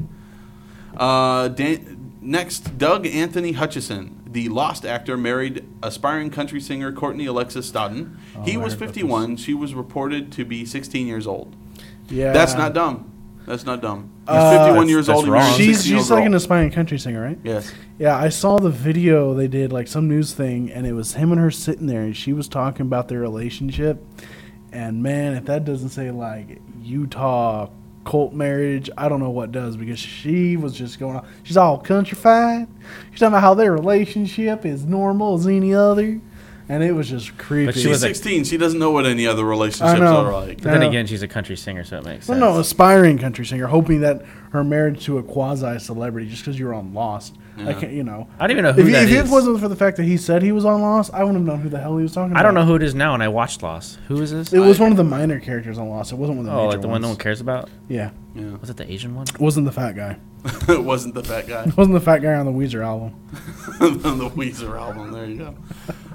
Speaker 3: Next, Doug Anthony Hutchison, the Lost actor, married aspiring country singer Courtney Alexis Stodden. He was 51. She was reported to be 16 years old.
Speaker 2: Yeah,
Speaker 3: that's not dumb. That's not dumb. He's 51 years old.
Speaker 1: Wrong.
Speaker 2: She's like an aspiring country singer, right?
Speaker 3: Yes.
Speaker 2: Yeah, I saw the video they did, like some news thing, and it was him and her sitting there, and she was talking about their relationship. And man, if that doesn't say like Utah cult marriage, I don't know what does, because she was just going on. She's all countrified. She's talking about how their relationship is normal as any other. And it was just creepy.
Speaker 3: But she's 16. She doesn't know what any other relationships are like.
Speaker 1: But then again, she's a country singer, so it makes sense.
Speaker 2: Well, no, aspiring country singer, hoping that her marriage to a quasi-celebrity, just because you're on Lost.
Speaker 3: Yeah.
Speaker 2: I can't,
Speaker 1: I don't even know who that is.
Speaker 2: If it wasn't for the fact that he said he was on Lost, I wouldn't have known who the hell he was talking about.
Speaker 1: I don't know who it is now, and I watched Lost. Who is this?
Speaker 2: It was one of the minor characters on Lost. It wasn't one of the major
Speaker 1: like the one no one cares about?
Speaker 2: Yeah.
Speaker 1: Was it the Asian one?
Speaker 2: It wasn't the fat guy.
Speaker 3: It wasn't the fat guy.
Speaker 2: It wasn't the fat guy on the Weezer album.
Speaker 3: On the Weezer album, there you go.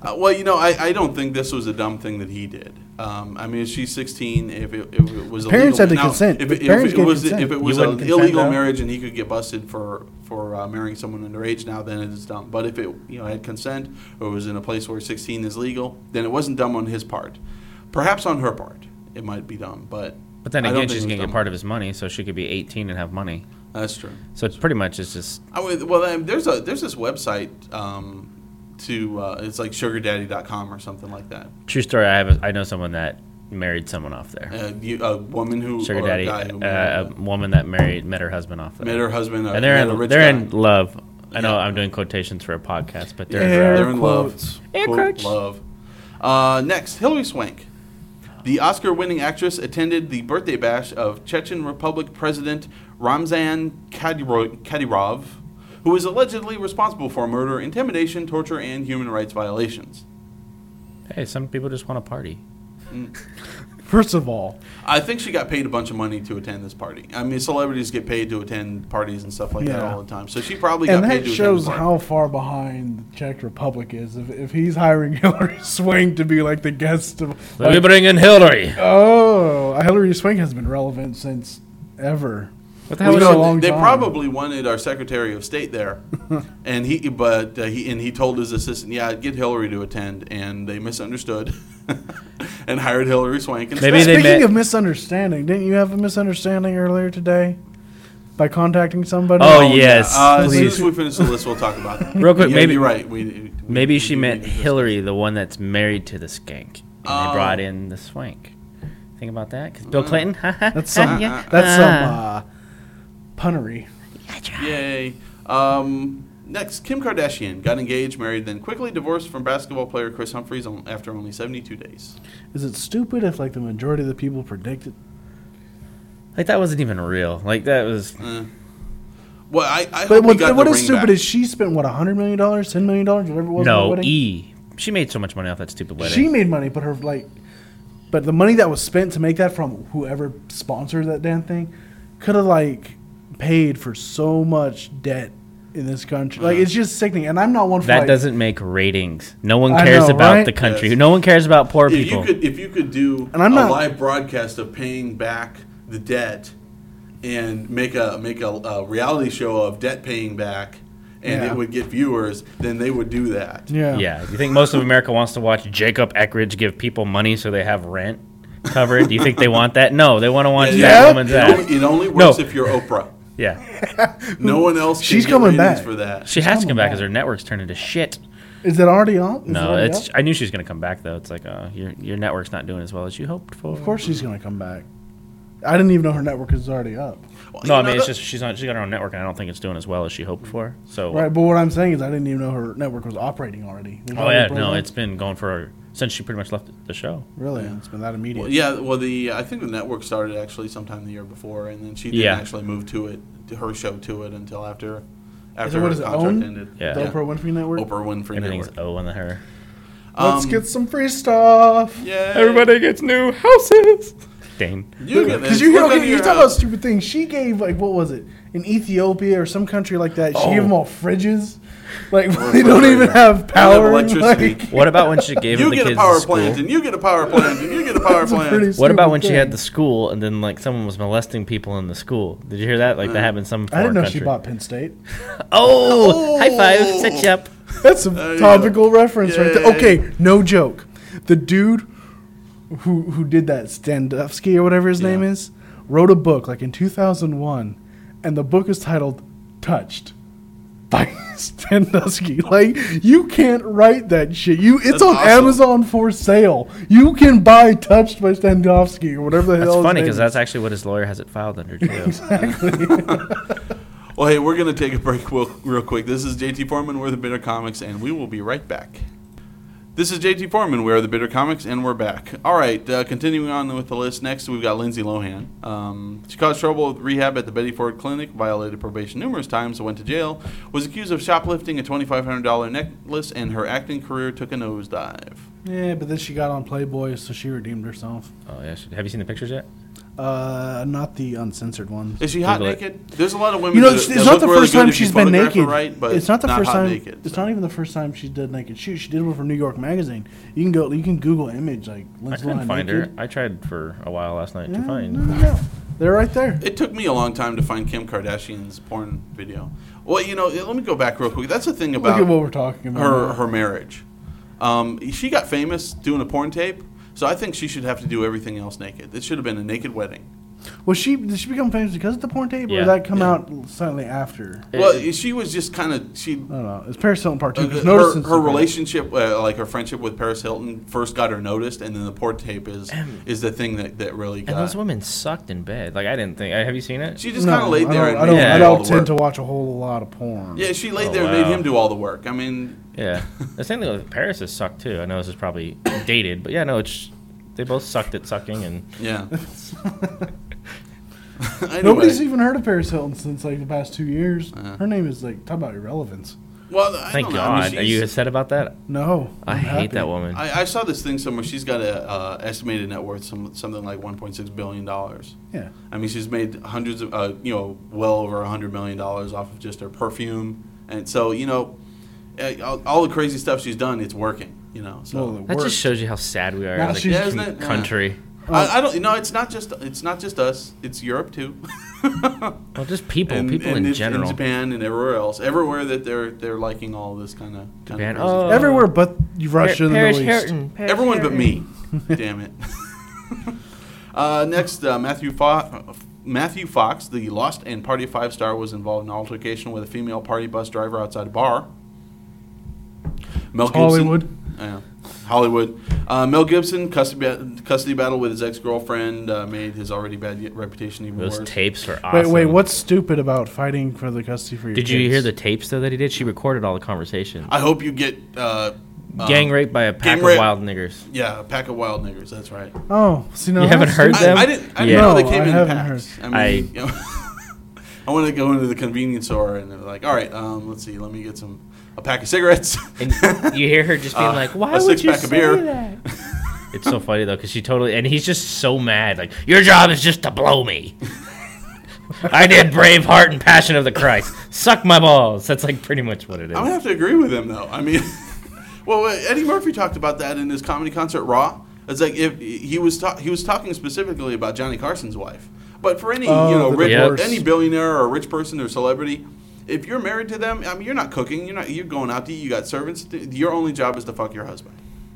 Speaker 3: I don't think this was a dumb thing that he did. I mean, she's 16. If it was
Speaker 2: parents
Speaker 3: illegal,
Speaker 2: had to consent.
Speaker 3: If it was an illegal
Speaker 1: though?
Speaker 3: marriage and he could get busted for marrying someone underage, now then it is dumb. But if it had consent or was in a place where 16 is legal, then it wasn't dumb on his part. Perhaps on her part, it might be dumb, but
Speaker 1: then again, she's going to get part of his money, so she could be 18 and have money.
Speaker 3: That's true.
Speaker 1: So it's pretty much it's just.
Speaker 3: There's this website. It's like sugardaddy.com or something like that.
Speaker 1: True story. I know someone that married someone off there.
Speaker 3: A woman who
Speaker 1: sugar daddy,
Speaker 3: a guy who
Speaker 1: a woman that met her husband off there.
Speaker 3: Met her husband,
Speaker 1: and they're in love. I know I'm doing quotations for a podcast, but
Speaker 3: they're in love.
Speaker 1: Quote,
Speaker 3: love. Next, Hilary Swank. The Oscar-winning actress attended the birthday bash of Chechen Republic President Ramzan Kadyrov, who is allegedly responsible for murder, intimidation, torture, and human rights violations.
Speaker 1: Hey, some people just want to party.
Speaker 2: First of all,
Speaker 3: I think she got paid a bunch of money to attend this party. I mean, celebrities get paid to attend parties and stuff like that all the time. So she probably got paid to attend.
Speaker 2: And that shows how far behind the Czech Republic is. If he's hiring Hilary Swank to be like the guest of...
Speaker 1: Let me bring in Hillary.
Speaker 2: Oh, Hilary Swank has been relevant since ever.
Speaker 1: What the hell
Speaker 3: they probably wanted our Secretary of State there, and he told his assistant, "Yeah, get Hillary to attend," and they misunderstood and hired Hilary Swank instead.
Speaker 2: Speaking of misunderstanding, didn't you have a misunderstanding earlier today by contacting somebody?
Speaker 1: Oh yes.
Speaker 3: As soon as we finish the list, we'll talk about that.
Speaker 1: Real quick, maybe
Speaker 3: you're right.
Speaker 1: Maybe she meant Hillary, the one that's married to the skank, and they brought in the swank. Think about that, because Bill Clinton.
Speaker 2: That's some punnery.
Speaker 3: Yay. Next, Kim Kardashian got engaged, married, then quickly divorced from basketball player Chris Humphries after only 72 days.
Speaker 2: Is it stupid if like the majority of the people predicted?
Speaker 1: Like that wasn't even real. Like that was.
Speaker 3: Well, I
Speaker 2: But
Speaker 3: hope he got
Speaker 2: what
Speaker 3: the
Speaker 2: is
Speaker 3: ring
Speaker 2: stupid
Speaker 3: back.
Speaker 2: is she spent what $100 million, $10 million, whatever it was. on the
Speaker 1: No,
Speaker 2: wedding?
Speaker 1: She made so much money off that stupid wedding.
Speaker 2: She made money, but but the money that was spent to make that from whoever sponsored that damn thing could have like paid for so much debt in this country. Like it's just sickening. And I'm not one for
Speaker 1: that
Speaker 2: like,
Speaker 1: doesn't make ratings. No one
Speaker 2: I
Speaker 1: cares
Speaker 2: know,
Speaker 1: about
Speaker 2: right?
Speaker 1: the country.
Speaker 3: Yes.
Speaker 1: No one cares about poor
Speaker 3: If
Speaker 1: people.
Speaker 3: you could do
Speaker 2: And I'm
Speaker 3: a
Speaker 2: not-
Speaker 3: live broadcast of paying back the debt and make a reality show of debt paying back, and
Speaker 2: Yeah.
Speaker 3: it would get viewers, then they would do that.
Speaker 2: Yeah.
Speaker 1: Yeah. You think most of America wants to watch Jacob Eckridge give people money so they have rent covered? Do you think they want that? No, they want to watch
Speaker 2: Yeah.
Speaker 1: that woman's
Speaker 3: It
Speaker 1: ass.
Speaker 3: only, it only
Speaker 1: No.
Speaker 3: works if you're Oprah.
Speaker 1: Yeah.
Speaker 3: No one else. Can
Speaker 2: She's
Speaker 3: get
Speaker 2: coming
Speaker 3: ratings
Speaker 2: back.
Speaker 3: for that.
Speaker 1: She has to
Speaker 2: coming
Speaker 1: come back
Speaker 2: back.
Speaker 1: because her network's turned into shit.
Speaker 2: Is it already on? Is it
Speaker 1: No,
Speaker 2: already
Speaker 1: it's.
Speaker 2: up?
Speaker 1: I knew she was going to come back though. It's like your network's not doing as well as you hoped for.
Speaker 2: Of course she's going to come back. I didn't even know her network is already up.
Speaker 3: Well,
Speaker 1: No,
Speaker 3: you
Speaker 1: I
Speaker 3: know
Speaker 1: mean it's
Speaker 3: that-
Speaker 1: just she got her own network, and I don't think it's doing as well as she hoped for. So.
Speaker 2: Right, but what I'm saying is I didn't even know her network was operating already. Was it
Speaker 1: Oh
Speaker 2: already
Speaker 1: yeah,
Speaker 2: broken
Speaker 1: no,
Speaker 2: up?
Speaker 1: it's been going for since she pretty much left the show.
Speaker 2: Really? It's been that immediate.
Speaker 3: Well, yeah, well, I think the network started actually sometime the year before, and then she didn't
Speaker 1: Yeah.
Speaker 3: actually move to her show to it until after
Speaker 2: what
Speaker 3: her
Speaker 2: is it,
Speaker 3: contract
Speaker 2: owned?
Speaker 3: ended.
Speaker 1: Yeah.
Speaker 2: The Oprah Winfrey Network?
Speaker 3: Oprah Winfrey
Speaker 1: Everything's
Speaker 3: Network.
Speaker 1: O on the her.
Speaker 2: Let's get some free stuff.
Speaker 3: Yeah,
Speaker 1: Everybody gets new houses. Dane.
Speaker 3: You get
Speaker 2: Because
Speaker 3: this.
Speaker 2: you
Speaker 3: Look under your
Speaker 2: talk about
Speaker 3: house.
Speaker 2: stupid things. She gave, like, what was it? In Ethiopia or some country like that, she
Speaker 1: Oh.
Speaker 2: gave them all fridges. Like, they don't even have
Speaker 3: They don't have
Speaker 2: power.
Speaker 3: electricity.
Speaker 2: Like,
Speaker 1: What about when she gave
Speaker 3: You
Speaker 1: the
Speaker 3: get a
Speaker 1: kids
Speaker 3: power
Speaker 1: the school?
Speaker 3: plant, and you get a power plant, and you get a power
Speaker 2: That's a
Speaker 3: plant.
Speaker 2: pretty
Speaker 1: What about
Speaker 2: stupid
Speaker 1: when she
Speaker 2: thing.
Speaker 1: had the school and then like someone was molesting people in the school? Did you hear that? Like that happened in some
Speaker 2: I
Speaker 1: foreign
Speaker 2: didn't know
Speaker 1: country.
Speaker 2: she bought Penn State.
Speaker 1: Oh, high five, set you up.
Speaker 2: That's a
Speaker 3: There you
Speaker 2: topical
Speaker 3: go.
Speaker 2: reference right there.
Speaker 3: Yay.
Speaker 2: Okay, no joke. The dude who did that, Standufsky or whatever his name
Speaker 3: Yeah.
Speaker 2: is, wrote a book like in 2001, and the book is titled "Touched" by Standufsky. Like, you can't write that shit. It's
Speaker 3: That's
Speaker 2: on
Speaker 3: awesome.
Speaker 2: Amazon for sale. You can buy "Touched" by Standufsky or whatever the
Speaker 1: That's
Speaker 2: hell. his
Speaker 1: funny
Speaker 2: name
Speaker 1: because
Speaker 2: is.
Speaker 1: that's actually what his lawyer has it filed under too.
Speaker 3: Well, hey, we're going to take a break real quick. This is JT Foreman. We're the Bitter Comics, and we will be right back. This is JT Foreman. We're the Bitter Comics, and we're back. All right, continuing on with the list. Next, we've got Lindsay Lohan. She caused trouble with rehab at the Betty Ford Clinic, violated probation numerous times, went to jail, was accused of shoplifting a $2,500 necklace, and her acting career took a nosedive.
Speaker 2: Yeah, but then she got on Playboy, so she redeemed herself.
Speaker 1: Oh yeah, have you seen the pictures yet?
Speaker 2: Not the uncensored ones.
Speaker 3: Is she hot
Speaker 1: Google it.
Speaker 3: naked? There's a lot of women.
Speaker 2: You know,
Speaker 3: that,
Speaker 2: it's
Speaker 3: that
Speaker 2: not
Speaker 3: look
Speaker 2: the
Speaker 3: really
Speaker 2: first
Speaker 3: good
Speaker 2: time
Speaker 3: if you
Speaker 2: she's been
Speaker 3: photograph her
Speaker 2: naked.
Speaker 3: right, but
Speaker 2: It's not the first
Speaker 3: hot
Speaker 2: time.
Speaker 3: naked,
Speaker 2: It's
Speaker 3: so.
Speaker 2: not even the first time she did naked shoot. She did one for New York Magazine. You can Google image like
Speaker 1: I
Speaker 2: Lindsay
Speaker 1: couldn't
Speaker 2: Lohan
Speaker 1: find
Speaker 2: naked.
Speaker 1: her. I tried for a while last night to
Speaker 2: Yeah,
Speaker 1: find.
Speaker 2: no. They're right there.
Speaker 3: It took me a long time to find Kim Kardashian's porn video. Well, you know, let me go back real quick. That's the thing
Speaker 2: Look
Speaker 3: about
Speaker 2: at what we're talking about.
Speaker 3: her marriage. She got famous doing a porn tape, so I think she should have to do everything else naked. It should have been a naked wedding.
Speaker 2: Did she become famous because of the porn tape, or
Speaker 1: Yeah.
Speaker 2: did that come
Speaker 3: Yeah.
Speaker 2: out slightly after?
Speaker 3: Well, she was just kind of
Speaker 2: I don't know. It's Paris Hilton part 2. 'Cause notice
Speaker 3: her
Speaker 2: Instagram.
Speaker 3: relationship, like her friendship with Paris Hilton, first got her noticed, and then the porn tape is the thing that really got.
Speaker 1: And those women sucked in bed. Like I didn't think. Have you seen it?
Speaker 3: She just
Speaker 2: No,
Speaker 3: kind of laid there
Speaker 2: I
Speaker 3: and made
Speaker 2: don't,
Speaker 3: him
Speaker 2: I
Speaker 3: do all
Speaker 2: don't
Speaker 3: the
Speaker 2: tend
Speaker 3: work.
Speaker 2: to watch a whole lot of porn.
Speaker 3: Yeah, she laid
Speaker 1: Oh,
Speaker 3: there and made
Speaker 1: wow.
Speaker 3: him do all the work. I mean,
Speaker 1: Yeah. The same thing with Paris has sucked too. I know this is probably dated, but yeah, no, they both sucked at sucking and.
Speaker 3: yeah.
Speaker 2: Nobody's
Speaker 3: Anyway,
Speaker 2: even heard of Paris Hilton since like the past 2 years.
Speaker 3: Uh-huh.
Speaker 2: Her name is like, talk about irrelevance.
Speaker 3: well, I
Speaker 1: Thank
Speaker 3: don't know. I mean,
Speaker 1: God. Are you
Speaker 3: she's-
Speaker 1: upset about that?
Speaker 2: No,
Speaker 1: I
Speaker 2: I'm
Speaker 1: hate
Speaker 2: happy.
Speaker 1: that woman.
Speaker 3: I saw this thing somewhere. She's got a estimated net worth something like $1.6 billion.
Speaker 2: Yeah.
Speaker 3: I mean, she's made hundreds of, well over $100 million off of just her perfume, and so all the crazy stuff she's done, it's working. So
Speaker 2: Well, it
Speaker 1: That
Speaker 2: worked.
Speaker 1: just shows you how sad we are
Speaker 2: Now
Speaker 1: as a
Speaker 2: she's-
Speaker 3: Yeah, isn't it?
Speaker 1: country.
Speaker 3: I don't. It's not just us. It's Europe too.
Speaker 1: Well, just people
Speaker 3: and
Speaker 1: in
Speaker 3: it's
Speaker 1: general.
Speaker 3: in Japan and everywhere else, everywhere that they're liking all this kind of
Speaker 1: Japan,
Speaker 3: crazy
Speaker 1: oh.
Speaker 3: stuff.
Speaker 2: Everywhere but Russia and the
Speaker 1: Paris
Speaker 2: Middle East.
Speaker 1: Hilton.
Speaker 3: Everyone but me. Damn it. Next, Matthew Fox, the Lost and Party of Five star, was involved in an altercation with a female party bus driver outside a bar. Mel Gibson.
Speaker 2: Hollywood.
Speaker 3: Yeah. Hollywood. Mel Gibson, custody battle with his ex-girlfriend made his already bad reputation even
Speaker 1: Those
Speaker 3: worse.
Speaker 1: tapes are awesome.
Speaker 2: Wait, what's stupid about fighting for the custody for your
Speaker 1: Did
Speaker 2: kids?
Speaker 1: you hear the tapes, though, that he did? She recorded all the conversations.
Speaker 3: I hope you get...
Speaker 1: Gang raped by a pack
Speaker 3: gang
Speaker 1: of
Speaker 3: rape.
Speaker 1: wild niggers.
Speaker 3: Yeah, a pack of wild niggers, that's right.
Speaker 2: Oh, see, no,
Speaker 1: You haven't
Speaker 2: that's
Speaker 1: heard
Speaker 2: stupid.
Speaker 1: them?
Speaker 3: I didn't
Speaker 1: Yeah.
Speaker 3: know they
Speaker 2: No,
Speaker 3: came
Speaker 2: I
Speaker 3: in
Speaker 2: haven't
Speaker 3: packs.
Speaker 2: heard.
Speaker 3: I mean, you know, I want to go into the convenience store and they're like, all right, let's see, let me get a pack of cigarettes.
Speaker 1: And you hear her just being like, why
Speaker 3: a
Speaker 1: would you
Speaker 3: six-pack
Speaker 1: say
Speaker 3: of beer.
Speaker 1: that? It's so funny, though, because she totally... And he's just so mad. Like, your job is just to blow me. I did Braveheart and Passion of the Christ. Suck my balls. That's, like, pretty much what it is.
Speaker 3: I'm going to have to agree with him, though. I mean, well, Eddie Murphy talked about that in his comedy concert, Raw. It's like if he was talking specifically about Johnny Carson's wife. But for any any billionaire or rich person or celebrity, if you're married to them, I mean, you're not cooking. You're going out to eat. You got servants. Your only job is to fuck your husband.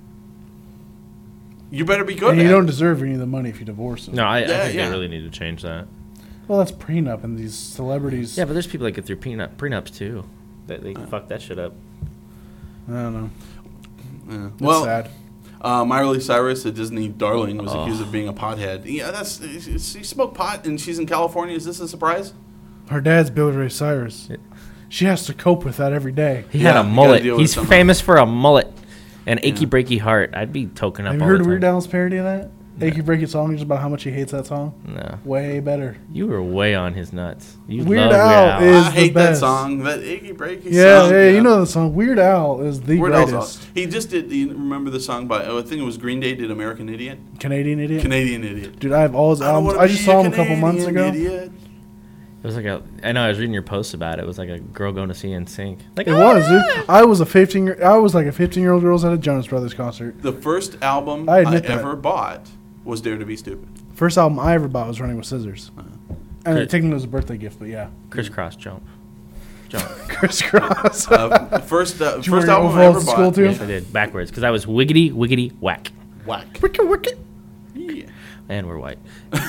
Speaker 3: You better be good.
Speaker 2: And
Speaker 3: at
Speaker 2: you
Speaker 3: it.
Speaker 2: don't deserve any of the money if you divorce them.
Speaker 1: No, I
Speaker 3: Yeah,
Speaker 1: think
Speaker 3: yeah.
Speaker 1: they really need to change that.
Speaker 2: Well, that's prenup, and these celebrities.
Speaker 1: Yeah, but there's people that get through prenups, too. That they fuck that shit up.
Speaker 2: I don't know.
Speaker 3: Yeah.
Speaker 2: It's
Speaker 3: Well,
Speaker 2: sad.
Speaker 3: Miley Cyrus, a Disney darling, was accused of being a pothead. Yeah, she smoked pot and she's in California. Is this a surprise?
Speaker 2: Her dad's Billy Ray Cyrus. She has to cope with that every day.
Speaker 1: He
Speaker 3: Yeah,
Speaker 1: had a
Speaker 3: you gotta
Speaker 1: mullet.
Speaker 3: deal with
Speaker 1: He's
Speaker 3: somehow.
Speaker 1: famous for a mullet. An achy breaky heart. I'd be token up
Speaker 2: Have you
Speaker 1: all
Speaker 2: heard
Speaker 1: the
Speaker 2: of Weird
Speaker 1: time.
Speaker 2: Al's parody of that? Achy Breaky Song, just about how much he hates that song?
Speaker 1: No.
Speaker 2: Way better.
Speaker 1: You were way on his nuts. You
Speaker 2: Weird
Speaker 1: love
Speaker 2: Al
Speaker 1: Weird Al.
Speaker 2: is
Speaker 3: I hate
Speaker 2: the
Speaker 3: that
Speaker 2: best.
Speaker 3: song. That achy breaky
Speaker 2: Yeah,
Speaker 3: song.
Speaker 2: yeah, you know the song. Weird Al is the
Speaker 3: Weird Al's
Speaker 2: greatest.
Speaker 3: awesome. He just did. You remember the song by? I think it was Green Day did "American Idiot."
Speaker 2: Canadian Idiot.
Speaker 3: Canadian Idiot.
Speaker 2: Dude, I have all his
Speaker 3: I don't
Speaker 2: albums.
Speaker 3: wanna
Speaker 2: I just
Speaker 3: be
Speaker 2: saw him a couple
Speaker 3: Canadian
Speaker 2: months ago.
Speaker 3: Idiot.
Speaker 1: It was like I know I was reading your post about it. It was like a girl going to see NSYNC. Like
Speaker 2: It was, dude. I was like a 15-year-old girl at a Jonas Brothers concert.
Speaker 3: The first album
Speaker 2: I
Speaker 3: I
Speaker 2: admit that.
Speaker 3: ever bought was "Dare to Be Stupid."
Speaker 2: First album I ever bought was Running with Scissors. And
Speaker 1: Great.
Speaker 2: taking it as a birthday gift, but yeah.
Speaker 1: crisscross jump.
Speaker 2: Crisscross.
Speaker 3: First
Speaker 2: Did you
Speaker 3: first
Speaker 2: wear your
Speaker 3: album I
Speaker 2: overalls
Speaker 3: ever
Speaker 2: to school
Speaker 3: bought.
Speaker 2: too?
Speaker 1: Yes, I did backwards because I was wiggity wiggity whack,
Speaker 3: Whack.
Speaker 2: Wicked.
Speaker 3: Yeah.
Speaker 1: and we're white.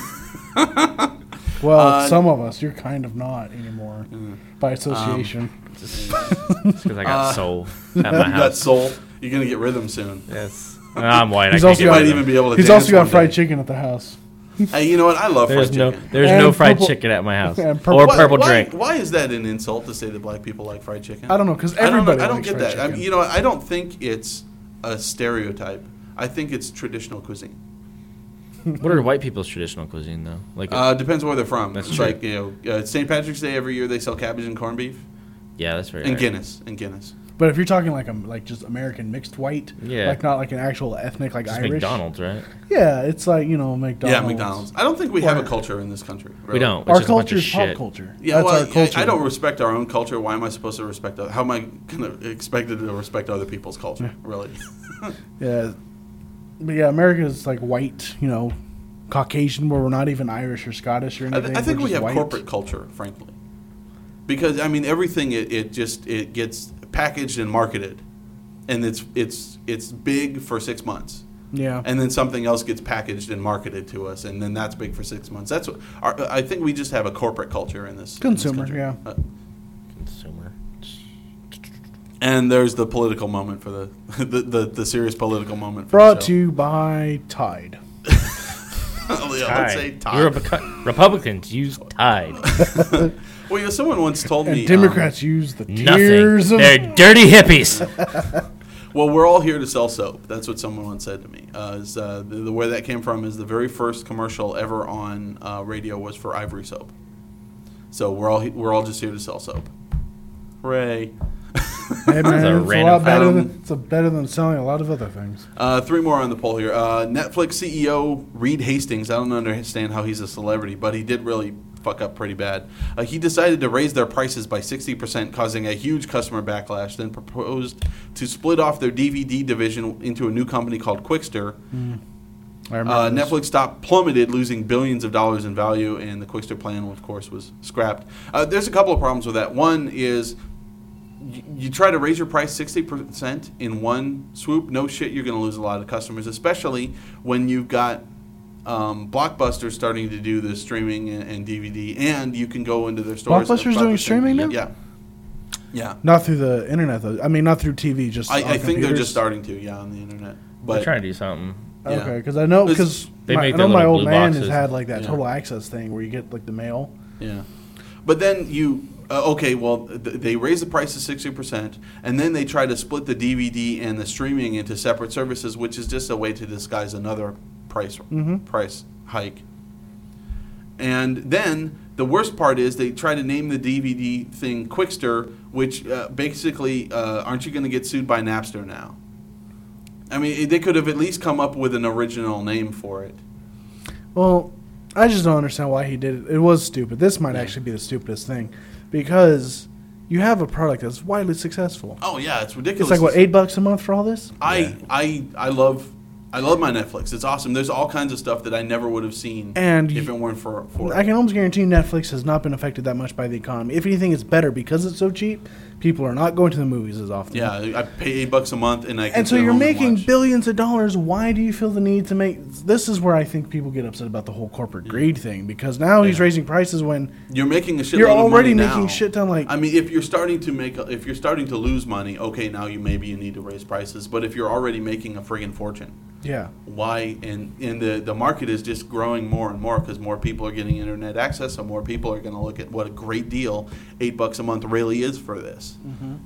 Speaker 2: Well, some of us, you're kind of not anymore. By association.
Speaker 1: Just because I got soul at my
Speaker 3: You got
Speaker 1: house.
Speaker 3: soul. You're gonna get rhythm soon.
Speaker 1: Yes, I'm white.
Speaker 2: He's
Speaker 1: I can't
Speaker 2: also
Speaker 1: get
Speaker 3: You
Speaker 2: got-
Speaker 3: might
Speaker 1: rid of
Speaker 3: even
Speaker 1: them.
Speaker 3: be able to.
Speaker 2: He's
Speaker 3: dance
Speaker 2: also got
Speaker 3: one
Speaker 2: fried
Speaker 3: day.
Speaker 2: chicken at the house.
Speaker 3: Hey, you know what? I love
Speaker 1: There's
Speaker 3: fried
Speaker 1: no,
Speaker 3: chicken.
Speaker 1: there's
Speaker 2: And
Speaker 1: no fried
Speaker 2: purple-
Speaker 1: chicken at my house
Speaker 2: and purple-
Speaker 1: or
Speaker 3: Why-
Speaker 1: purple
Speaker 3: why,
Speaker 1: drink.
Speaker 3: Why is that an insult to say that black people like fried chicken?
Speaker 2: I don't know, because
Speaker 3: I don't know-
Speaker 2: everybody
Speaker 3: I don't
Speaker 2: likes
Speaker 3: get
Speaker 2: fried
Speaker 3: that. I
Speaker 2: chicken.
Speaker 3: mean, I don't think it's a stereotype. I think it's traditional cuisine.
Speaker 1: What are white people's traditional cuisine though? Like,
Speaker 3: Depends where they're from.
Speaker 1: That's
Speaker 3: It's
Speaker 1: true.
Speaker 3: like St. Patrick's Day every year they sell cabbage and corned beef
Speaker 1: yeah, that's very.
Speaker 3: and
Speaker 1: right.
Speaker 3: Guinness.
Speaker 2: But if you're talking like just American mixed white,
Speaker 1: Yeah.
Speaker 2: like not like an actual ethnic like
Speaker 1: Just
Speaker 2: Irish.
Speaker 1: McDonald's, right?
Speaker 2: Yeah, it's like McDonald's.
Speaker 3: Yeah, McDonald's. I don't think we have a
Speaker 2: Or-
Speaker 3: culture in this country.
Speaker 1: We
Speaker 3: really.
Speaker 1: don't. It's
Speaker 2: Our
Speaker 1: just a bunch
Speaker 2: culture
Speaker 1: of
Speaker 2: is pop
Speaker 1: shit.
Speaker 2: culture.
Speaker 3: Yeah,
Speaker 2: That's
Speaker 3: well,
Speaker 2: our culture.
Speaker 3: I don't respect our own culture. Why am I supposed to respect? How am I going to expected to respect other people's culture? Really?
Speaker 2: Yeah, but yeah, America is like white, Caucasian, where we're not even Irish or Scottish or anything.
Speaker 3: I think
Speaker 2: we're
Speaker 3: we
Speaker 2: just
Speaker 3: have
Speaker 2: white.
Speaker 3: corporate culture, frankly, because I mean everything it gets packaged and marketed, and it's big for 6 months,
Speaker 2: Yeah,
Speaker 3: and then something else gets packaged and marketed to us, and then that's big for 6 months. That's what I think we just have a corporate culture in this
Speaker 2: Consumer,
Speaker 3: in this country.
Speaker 2: yeah.
Speaker 1: Consumer.
Speaker 3: And there's the political moment for the serious political moment. For
Speaker 2: Brought
Speaker 3: the
Speaker 2: to
Speaker 3: show.
Speaker 2: you by Tide.
Speaker 3: Yeah, let's say
Speaker 1: Tide.
Speaker 3: Tide.
Speaker 1: Republicans use Tide.
Speaker 3: Well, someone once told me
Speaker 2: And Democrats use the
Speaker 1: Nothing.
Speaker 2: tears of.
Speaker 1: They're dirty hippies.
Speaker 3: well, we're all here to sell soap. That's what someone once said to me. The where that came from is the very first commercial ever on radio was for Ivory soap. So we're all just here to sell soap. Hooray!
Speaker 2: Hey, man,
Speaker 1: a
Speaker 2: it's a
Speaker 1: random
Speaker 2: lot better
Speaker 3: fact.
Speaker 2: than better than selling a lot of other things.
Speaker 3: 3 more on the poll here. Netflix CEO Reed Hastings. I don't understand how he's a celebrity, but he did really fuck up pretty bad. He decided to raise their prices by 60%, causing a huge customer backlash. Then proposed to split off their DVD division into a new company called Quickster.
Speaker 2: I remember this.
Speaker 3: Netflix stock plummeted, losing billions of dollars in value, and the Quickster plan, of course, was scrapped. There's a couple of problems with that. One is you try to raise your price 60% in one swoop, no shit, you're going to lose a lot of customers, especially when you've got Blockbuster starting to do the streaming and DVD, and you can go into their stores.
Speaker 2: Blockbuster's doing streaming now?
Speaker 3: Yeah. Yeah.
Speaker 2: Not through the internet, though. I mean, not through TV, just on
Speaker 3: I think they're
Speaker 2: computers.
Speaker 3: just starting to, on the internet.
Speaker 1: They're
Speaker 3: But
Speaker 1: trying to do something.
Speaker 3: Yeah.
Speaker 2: Okay, because I know, because
Speaker 1: They make
Speaker 2: I
Speaker 1: their
Speaker 2: know my
Speaker 1: little
Speaker 2: old
Speaker 1: blue
Speaker 2: man has
Speaker 1: boxes.
Speaker 2: had like that
Speaker 3: Yeah.
Speaker 2: total access thing where you get like the mail.
Speaker 3: yeah. But then they raise the price to 60%, and then they try to split the DVD and the streaming into separate services, which is just a way to disguise another price hike. And then the worst part is they try to name the DVD thing Quickster, which basically, aren't you going to get sued by Napster now? I mean, they could have at least come up with an original name for it.
Speaker 2: Well, I just don't understand why he did it. It was stupid. This might actually be the stupidest thing, because you have a product that's widely successful.
Speaker 3: Oh yeah, it's ridiculous.
Speaker 2: It's like what, $8 a month for all this?
Speaker 3: I love my Netflix. It's awesome. There's all kinds of stuff that I never would have seen
Speaker 2: And
Speaker 3: if it weren't for
Speaker 2: I
Speaker 3: it.
Speaker 2: can almost guarantee Netflix has not been affected that much by the economy. If anything, it's better because it's so cheap. People are not going to the movies as often.
Speaker 3: Yeah, I pay $8 a month, and I can
Speaker 2: And so
Speaker 3: sit
Speaker 2: you're
Speaker 3: home and
Speaker 2: making
Speaker 3: watch.
Speaker 2: billions of dollars. Why do you feel the need to make? This is where I think people get upset about the whole corporate greed thing, because now he's
Speaker 3: Yeah.
Speaker 2: raising prices when
Speaker 3: You're making a shitload
Speaker 2: you're
Speaker 3: of
Speaker 2: already
Speaker 3: money
Speaker 2: making
Speaker 3: now.
Speaker 2: shit ton. Like,
Speaker 3: I mean, if you're starting to lose money, okay, now you need to raise prices. But if you're already making a friggin' fortune,
Speaker 2: yeah,
Speaker 3: why? And the market is just growing more and more because more people are getting internet access, so more people are going to look at what a great deal $8 a month really is for this.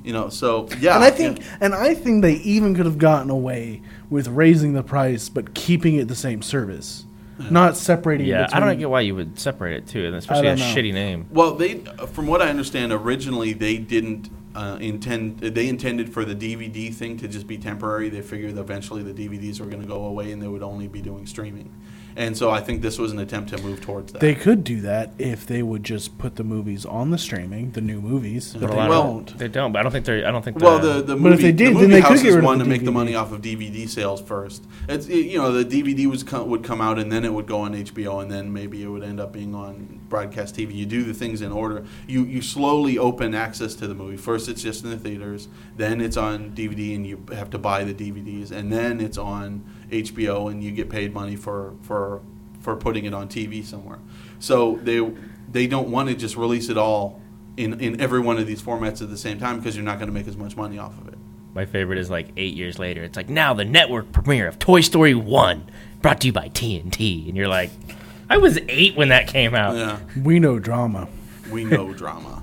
Speaker 3: So yeah.
Speaker 2: and I think they even could have gotten away with raising the price but keeping it the same service, not separating.
Speaker 1: Yeah,
Speaker 2: between,
Speaker 1: I don't get why you would separate it too, and especially a
Speaker 2: don't know.
Speaker 1: shitty name.
Speaker 3: Well, from what I understand, originally they didn't intend. They intended for the DVD thing to just be temporary. They figured eventually the DVDs were going to go away and they would only be doing streaming. And so I think this was an attempt to move towards that.
Speaker 2: They could do that if they would just put the movies on the streaming, the new movies, but
Speaker 1: But a
Speaker 2: they
Speaker 1: lot
Speaker 2: don't.
Speaker 1: of, they don't. But I don't think they're. I don't think.
Speaker 3: Well,
Speaker 1: the
Speaker 3: the
Speaker 2: But if
Speaker 3: movie,
Speaker 2: they did,
Speaker 3: the
Speaker 2: then
Speaker 3: movie
Speaker 2: they could
Speaker 3: houses
Speaker 2: get rid of
Speaker 3: wanted
Speaker 2: the
Speaker 3: to make the
Speaker 2: DVD.
Speaker 3: money off of DVD sales first. It's the DVD would come out and then it would go on HBO and then maybe it would end up being on broadcast TV. You do the things in order. You slowly open access to the movie. First, it's just in the theaters. Then it's on DVD and you have to buy the DVDs. And then it's on HBO and you get paid money for putting it on TV somewhere. So they don't want to just release it all in every one of these formats at the same time because you're not going to make as much money off of it.
Speaker 1: My favorite is like 8 years later. It's like, now the network premiere of Toy Story 1, brought to you by TNT. And you're like, I was 8 when that came out.
Speaker 3: Yeah,
Speaker 2: We know drama.
Speaker 3: we know drama.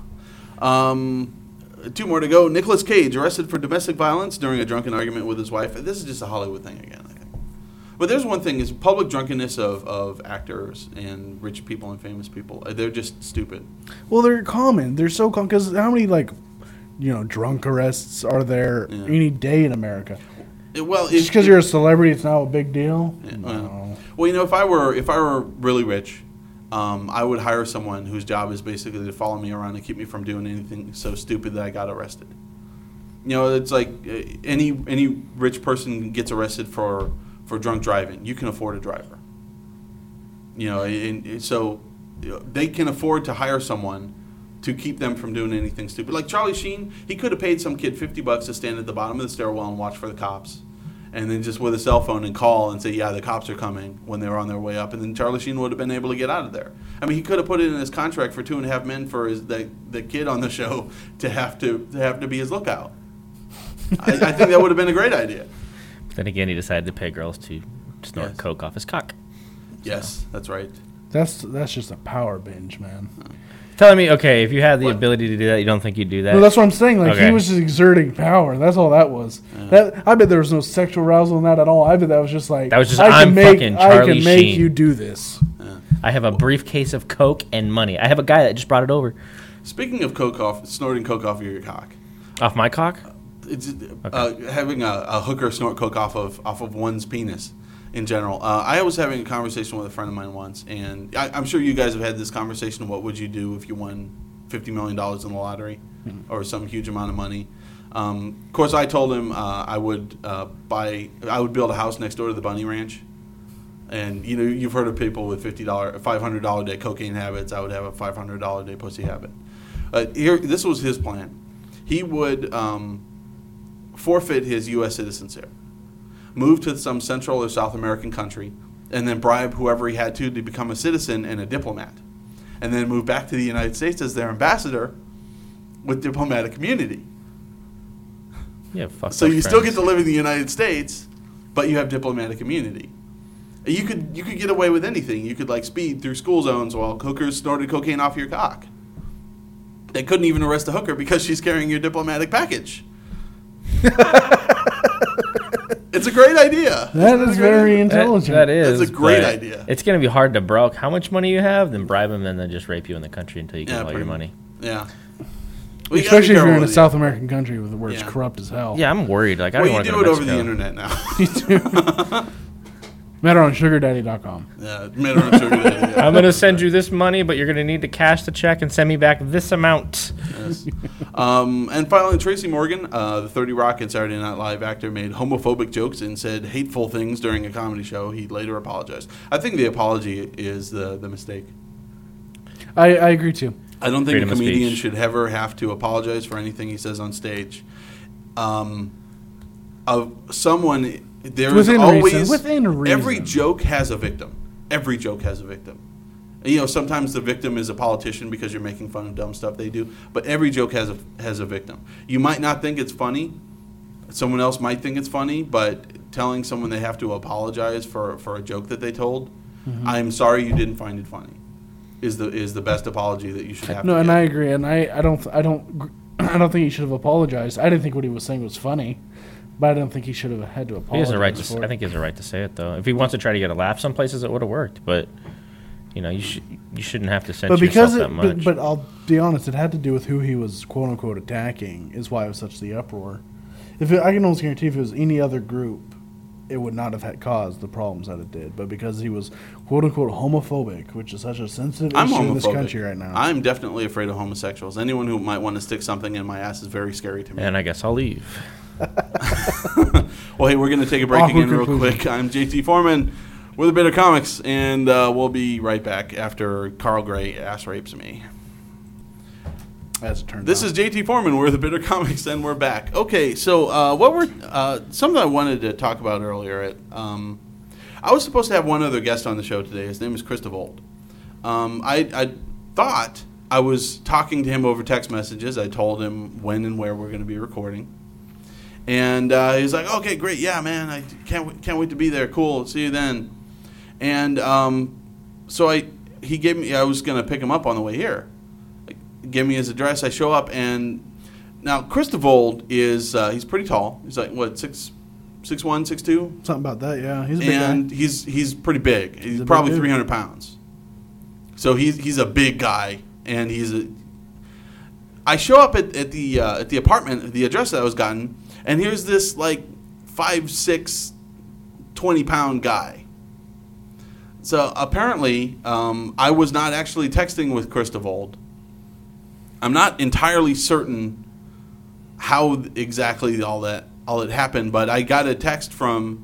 Speaker 3: 2 more to go. Nicolas Cage arrested for domestic violence during a drunken argument with his wife. This is just a Hollywood thing again, I think. But there's one thing, is public drunkenness of actors and rich people and famous people. They're just stupid.
Speaker 2: Well, they're common. They're so common because how many drunk arrests are there any day in America? Just because you're a celebrity, it's now a big deal.
Speaker 3: Yeah,
Speaker 2: No.
Speaker 3: well, if I were really rich, I would hire someone whose job is basically to follow me around and keep me from doing anything so stupid that I got arrested. It's like any rich person gets arrested for drunk driving. You can afford a driver. And so they can afford to hire someone to keep them from doing anything stupid. Like Charlie Sheen, he could have paid some kid $50 to stand at the bottom of the stairwell and watch for the cops. And then just with a cell phone and call and say, yeah, the cops are coming when they were on their way up. And then Charlie Sheen would have been able to get out of there. I mean, he could have put it in his contract for 2.5 Men for the kid on the show to have to be his lookout. I think that would have been a great idea.
Speaker 1: Then again, he decided to pay girls to snort
Speaker 3: Yes.
Speaker 1: coke off his cock.
Speaker 3: Yes, that's right.
Speaker 2: That's just a power binge, man.
Speaker 1: Telling me, okay, if you had the
Speaker 3: What?
Speaker 1: ability to do that, you don't think you'd do that?
Speaker 2: No, that's what I'm saying. Like
Speaker 1: Okay.
Speaker 2: he was just exerting power. That's all that was. I bet there was no sexual arousal in that at all. I bet that was just like
Speaker 1: That was just,
Speaker 2: I
Speaker 1: I'm
Speaker 2: can make,
Speaker 1: fucking
Speaker 2: I
Speaker 1: Charlie
Speaker 2: can make
Speaker 1: Sheen.
Speaker 2: you do this.
Speaker 1: I have a briefcase of coke and money. I have a guy that just brought it over.
Speaker 3: Speaking of snorting coke off of your cock,
Speaker 1: Off my cock?
Speaker 3: it's having a hooker snort coke off of one's penis in general. I was having a conversation with a friend of mine once, and I'm sure you guys have had this conversation. What would you do if you won $50 million in the lottery or some huge amount of money? Of course, I told him I would build a house next door to the Bunny Ranch. And you've heard of people with $500 a day cocaine habits. I would have a $500 a day pussy habit. This was his plan. He would forfeit his U.S. citizenship, move to some Central or South American country, and then bribe whoever he had to become a citizen and a diplomat, and then move back to the United States as their ambassador, with diplomatic immunity.
Speaker 1: Yeah, fuck.
Speaker 3: So you still get to live in the United States, but you have diplomatic immunity. You could get away with anything. You could like speed through school zones while hookers snorted cocaine off your cock. They couldn't even arrest a hooker because she's carrying your diplomatic package. It's a great idea.
Speaker 2: That is very intelligent.
Speaker 1: That is.
Speaker 3: That's a great idea.
Speaker 1: It's going to be hard to broke how much money you have, then bribe them, and then just rape you in the country until you get all your money.
Speaker 3: Yeah.
Speaker 2: Especially if you're in a South American country where it's corrupt as hell.
Speaker 1: Yeah, I'm worried. Like, I don't want to
Speaker 3: do it over the internet now.
Speaker 2: You do. Met her on sugardaddy.com.
Speaker 3: Yeah, met her on sugardaddy.
Speaker 1: I'm going to send you this money, but you're going to need to cash the check and send me back this amount.
Speaker 3: Yes. And finally, Tracy Morgan, the 30 Rock and Saturday Night Live actor, made homophobic jokes and said hateful things during a comedy show. He later apologized. I think the apology is the mistake.
Speaker 2: I agree, too.
Speaker 3: I don't think
Speaker 1: Freedom
Speaker 3: a comedian
Speaker 1: speech.
Speaker 3: should ever have to apologize for anything he says on stage. There is always
Speaker 2: within reason.
Speaker 3: Every joke has a victim. Every joke has a victim. You know, sometimes the victim is a politician because you're making fun of dumb stuff they do. But every joke has a victim. You might not think it's funny. Someone else might think it's funny, but telling someone they have to apologize for a joke that they told, I'm sorry you didn't find it funny, is the best apology that you should have.
Speaker 2: No, and I agree, and I don't think he should have apologized. I didn't think what he was saying was funny, but I don't think he should have had to apologize.
Speaker 1: He has a right to. I think he has a right to say it, though. If he wants to try to get a laugh, some places it would have worked, but you know, you shouldn't have to censor yourself that much.
Speaker 2: But I'll be honest, it had to do with who he was quote unquote attacking. Is why it was such the uproar. I can almost guarantee if it was any other group, it would not have had caused the problems that it did. But because he was quote unquote homophobic, which is such a sensitive issue in this country right now.
Speaker 3: I'm definitely afraid of homosexuals. Anyone who might want to stick something in my ass is very scary to me.
Speaker 1: And I guess I'll leave.
Speaker 3: Well, hey, we're going to take a break again real quick. I'm JT Foreman with a bit of comics, and we'll be right back after Carl Gray ass rapes me.
Speaker 2: As it turned
Speaker 3: This
Speaker 2: out.
Speaker 3: is JT Foreman. We're the Bitter Comics, and we're back. Okay, so something I wanted to talk about earlier. I was supposed to have one other guest on the show today. His name is Chris DeVold. I thought I was talking to him over text messages. I told him when and where we're going to be recording. And he's like, okay, great. Yeah, man, I can't wait to be there. Cool. See you then. And so he gave me, I was going to pick him up on the way here. Gave me his address. I show up, and now Chris DeVold is, he's pretty tall. He's like, what, 6'1", 6'2"?
Speaker 2: Something about that, yeah. He's a big guy.
Speaker 3: And he's pretty big. He's probably 300 pounds. So he's a big guy, and I show up at the apartment, the address that I was gotten, and here's this like 5'6", 20-pound guy. So apparently, I was not actually texting with Chris DeVold. I'm not entirely certain how exactly all that happened, but I got a text from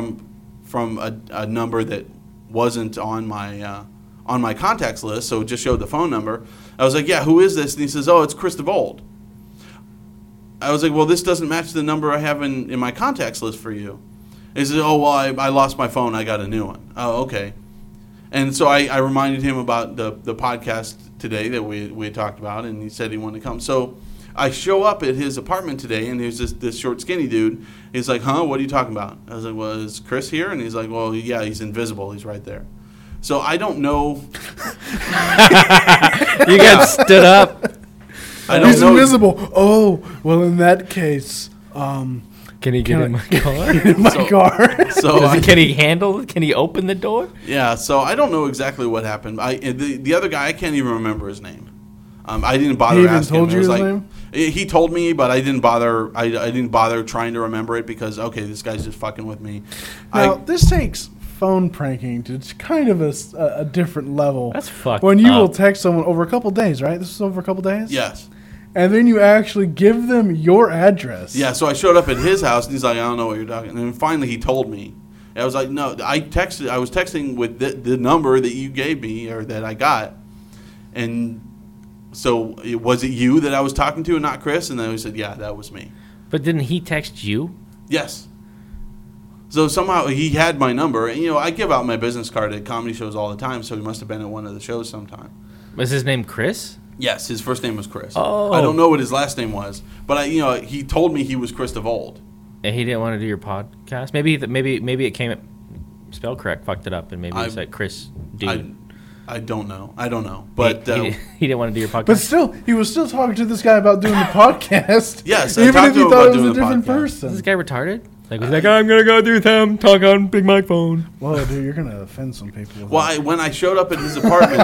Speaker 3: a number that wasn't on my contacts list, so it just showed the phone number. I was like, "Yeah, who is this?" And he says, "Oh, it's Chris DeVold." I was like, "Well, this doesn't match the number I have in my contacts list for you." He says, "Oh, well, I lost my phone. I got a new one." Oh, okay. And so I reminded him about the podcast today that we had talked about, and he said he wanted to come. So I show up at his apartment today, and there's this short, skinny dude. He's like, "Huh? What are you talking about?" I was like, "Well, is Chris here?" And he's like, "Well, yeah, he's invisible. He's right there." So I don't know.
Speaker 1: You got stood up.
Speaker 3: I don't
Speaker 2: He's
Speaker 3: know.
Speaker 2: invisible. Oh, well, in that case,
Speaker 1: Can he get in my car?
Speaker 2: in my car.
Speaker 3: So
Speaker 1: Can he handle it? Can he open the door?
Speaker 3: yeah, so I don't know exactly what happened. The other guy, I can't even remember his name. I didn't bother
Speaker 2: He even
Speaker 3: asking
Speaker 2: told
Speaker 3: him.
Speaker 2: you his name?
Speaker 3: He told me, but I didn't bother. I didn't bother trying to remember it because okay, this guy's just fucking with me.
Speaker 2: Now, this takes phone pranking to kind of a different level.
Speaker 1: That's fucked
Speaker 2: When you
Speaker 1: up.
Speaker 2: will text someone over a couple days, right? This was over a couple days?
Speaker 3: Yes.
Speaker 2: And then you actually give them your address.
Speaker 3: Yeah, so I showed up at his house, and he's like, "I don't know what you're talking." And then finally, he told me. I was like, "No, I was texting with the number that you gave me or that I got." And so, was it you that I was talking to, and not Chris? And then he said, "Yeah, that was me."
Speaker 1: But didn't he text you?
Speaker 3: Yes. So somehow he had my number, and I give out my business card at comedy shows all the time. So he must have been at one of the shows sometime.
Speaker 1: Was his name Chris?
Speaker 3: Yes, his first name was Chris.
Speaker 1: Oh.
Speaker 3: I don't know what his last name was, but he told me he was Chris DeVold.
Speaker 1: And he didn't want to do your podcast. Maybe it came spelled correct, fucked it up, and maybe it's like Chris dude.
Speaker 3: I don't know. But
Speaker 1: he didn't want to do your podcast.
Speaker 2: But still, he was still talking to this guy about doing the podcast.
Speaker 3: Yes, I
Speaker 2: even
Speaker 3: talked
Speaker 2: if
Speaker 3: to
Speaker 2: he
Speaker 3: him
Speaker 2: thought
Speaker 3: about
Speaker 2: it was
Speaker 3: doing
Speaker 2: a
Speaker 3: the
Speaker 2: different
Speaker 3: podcast.
Speaker 1: Is
Speaker 2: person.
Speaker 1: this guy retarded? Like, he's like, I'm gonna go do them, talk on Big Mike phone.
Speaker 2: Whoa, dude, you're gonna offend some people. With
Speaker 3: Well, when I showed up at his apartment,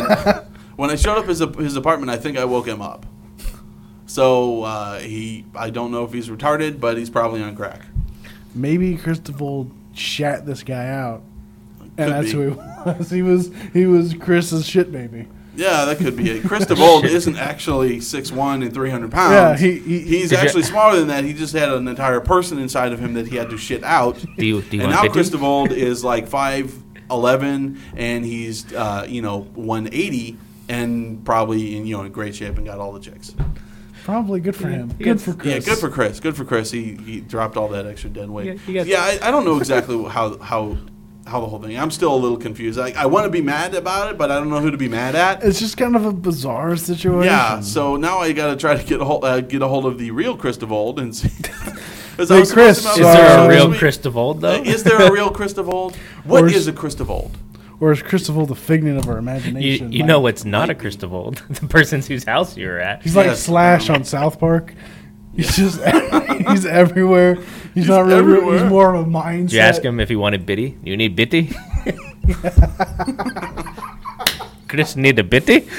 Speaker 3: I think I woke him up. So I don't know if he's retarded, but he's probably on crack.
Speaker 2: Maybe Christopher shat this guy out, and
Speaker 3: Could
Speaker 2: that's
Speaker 3: be.
Speaker 2: who he was. He was Chris's shit baby.
Speaker 3: Yeah, that could be it. Chris DeVold isn't actually 6'1" and 300 pounds.
Speaker 2: Yeah,
Speaker 3: he's actually smaller than that. He just had an entire person inside of him that he had to shit out.
Speaker 1: Do you
Speaker 3: And
Speaker 1: want
Speaker 3: now
Speaker 1: 50?
Speaker 3: Chris DeVold is like 5'11", and he's 180, and probably in great shape and got all the chicks.
Speaker 2: Probably good for him.
Speaker 1: He
Speaker 2: Good
Speaker 1: gets-
Speaker 2: for Chris.
Speaker 3: Yeah, good for Chris. He dropped all that extra dead weight.
Speaker 1: He got-
Speaker 3: I don't know exactly how the whole thing. I'm still a little confused. I want to be mad about it, but I don't know who to be mad at.
Speaker 2: It's just kind of a bizarre situation.
Speaker 3: Yeah, so now I got to try to get a hold of the real Chris DeVold and see.
Speaker 2: Hey, Chris,
Speaker 1: Is there a real Chris DeVold, though?
Speaker 3: Is there a real Chris DeVold? What
Speaker 2: Or
Speaker 3: is
Speaker 2: is-
Speaker 3: a Chris DeVold?
Speaker 2: Or is Christopher the figment of our imagination?
Speaker 1: You know what's not a Chris DeVold? The person whose house you were at.
Speaker 2: He's like
Speaker 3: Yes.
Speaker 2: Slash on South Park. He's just he's everywhere. He's not really.
Speaker 3: everywhere.
Speaker 2: He's more of a mindset.
Speaker 1: Did you ask him if he wanted bitty? You need bitty? Chris need a bitty?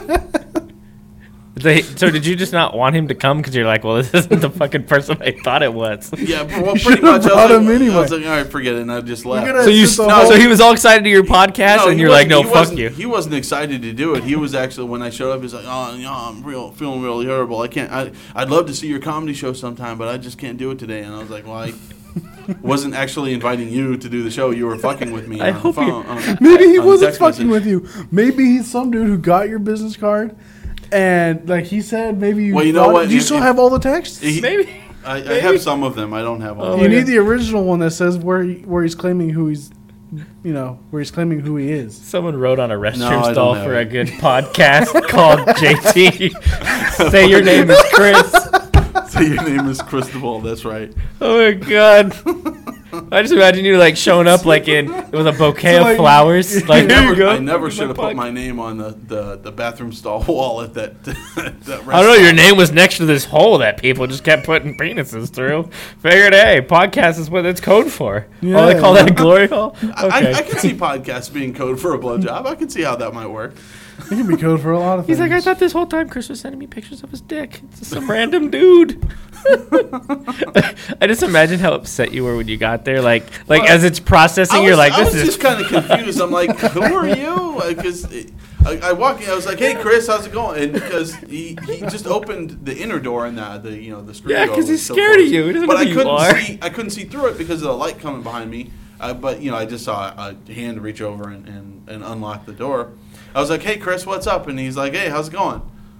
Speaker 1: So did you just not want him to come because you're like, well, this isn't the fucking person I thought it was?
Speaker 3: Yeah, well,
Speaker 2: You
Speaker 3: pretty
Speaker 2: should've
Speaker 3: much.
Speaker 2: brought him
Speaker 3: I
Speaker 2: anyway.
Speaker 3: was like, all right, forget it, and I just left.
Speaker 2: gonna-
Speaker 1: So
Speaker 2: It's just a whole-
Speaker 1: so he was all excited to your podcast, and
Speaker 3: he
Speaker 1: you're like, no,
Speaker 3: wasn't-
Speaker 1: fuck you.
Speaker 3: He wasn't excited to do it. He was actually, when I showed up, he's like, oh, I'm feeling really horrible. I can't. I'd love to see your comedy show sometime, but I just can't do it today. And I was like, well, I wasn't actually inviting you to do the show. You were fucking with me
Speaker 1: I
Speaker 3: on the
Speaker 1: hope
Speaker 3: phone.
Speaker 2: Maybe he
Speaker 3: on
Speaker 2: wasn't
Speaker 3: text
Speaker 2: fucking
Speaker 3: message.
Speaker 2: with you. Maybe he's some dude who got your business card, and like he said, maybe you.
Speaker 3: Well, you know
Speaker 2: thought-
Speaker 3: what?
Speaker 2: Do you
Speaker 3: If-
Speaker 2: still
Speaker 3: if-
Speaker 2: have all the texts?
Speaker 1: Maybe.
Speaker 3: I have some of them. I don't have all.
Speaker 1: Oh,
Speaker 3: of
Speaker 2: You
Speaker 3: them.
Speaker 1: my
Speaker 2: need
Speaker 1: God.
Speaker 2: the original one that says where he's claiming who he's, where he's claiming who he is.
Speaker 1: Someone wrote on a restroom
Speaker 3: No, I don't
Speaker 1: stall
Speaker 3: have
Speaker 1: for
Speaker 3: it.
Speaker 1: a good podcast called JT. Say your name is Chris.
Speaker 3: So your name is Cristobal. That's right.
Speaker 1: Oh my god. I just imagine you like showing up like with a bouquet
Speaker 2: So,
Speaker 1: of
Speaker 2: like,
Speaker 1: flowers.
Speaker 3: I
Speaker 1: Like, here
Speaker 3: never,
Speaker 1: you go.
Speaker 3: I never should have
Speaker 1: My
Speaker 3: put my name on the bathroom stall wall at that. That
Speaker 1: I don't know. Your name was next to this hole that people just kept putting penises through. Figured, hey, podcast is what it's code for.
Speaker 2: Yeah.
Speaker 1: Oh, they call that a glory hole.
Speaker 3: I
Speaker 1: Okay.
Speaker 3: can see podcasts being code for a blowjob. I can see how that might work.
Speaker 2: It can be code for a lot of
Speaker 1: He's
Speaker 2: things.
Speaker 1: like, I thought this whole time Chris was sending me pictures of his dick. It's just some random dude. I just imagine how upset you were when you got there. Like as it's processing, you're like,
Speaker 3: I
Speaker 1: this
Speaker 3: was
Speaker 1: is.
Speaker 3: just kind of confused. I'm like, who are you? Because I walk in, I was like, hey, Chris, how's it going? And because he just opened the inner door and the screen.
Speaker 1: Yeah,
Speaker 3: door
Speaker 1: 'cause
Speaker 3: was
Speaker 1: he's
Speaker 3: so
Speaker 1: scared of
Speaker 3: closed.
Speaker 1: you. He doesn't
Speaker 3: But
Speaker 1: know who you are.
Speaker 3: I couldn't see through it because of the light coming behind me. But I just saw a hand reach over and unlock the door. I was like, hey, Chris, what's up? And he's like, hey, how's it going?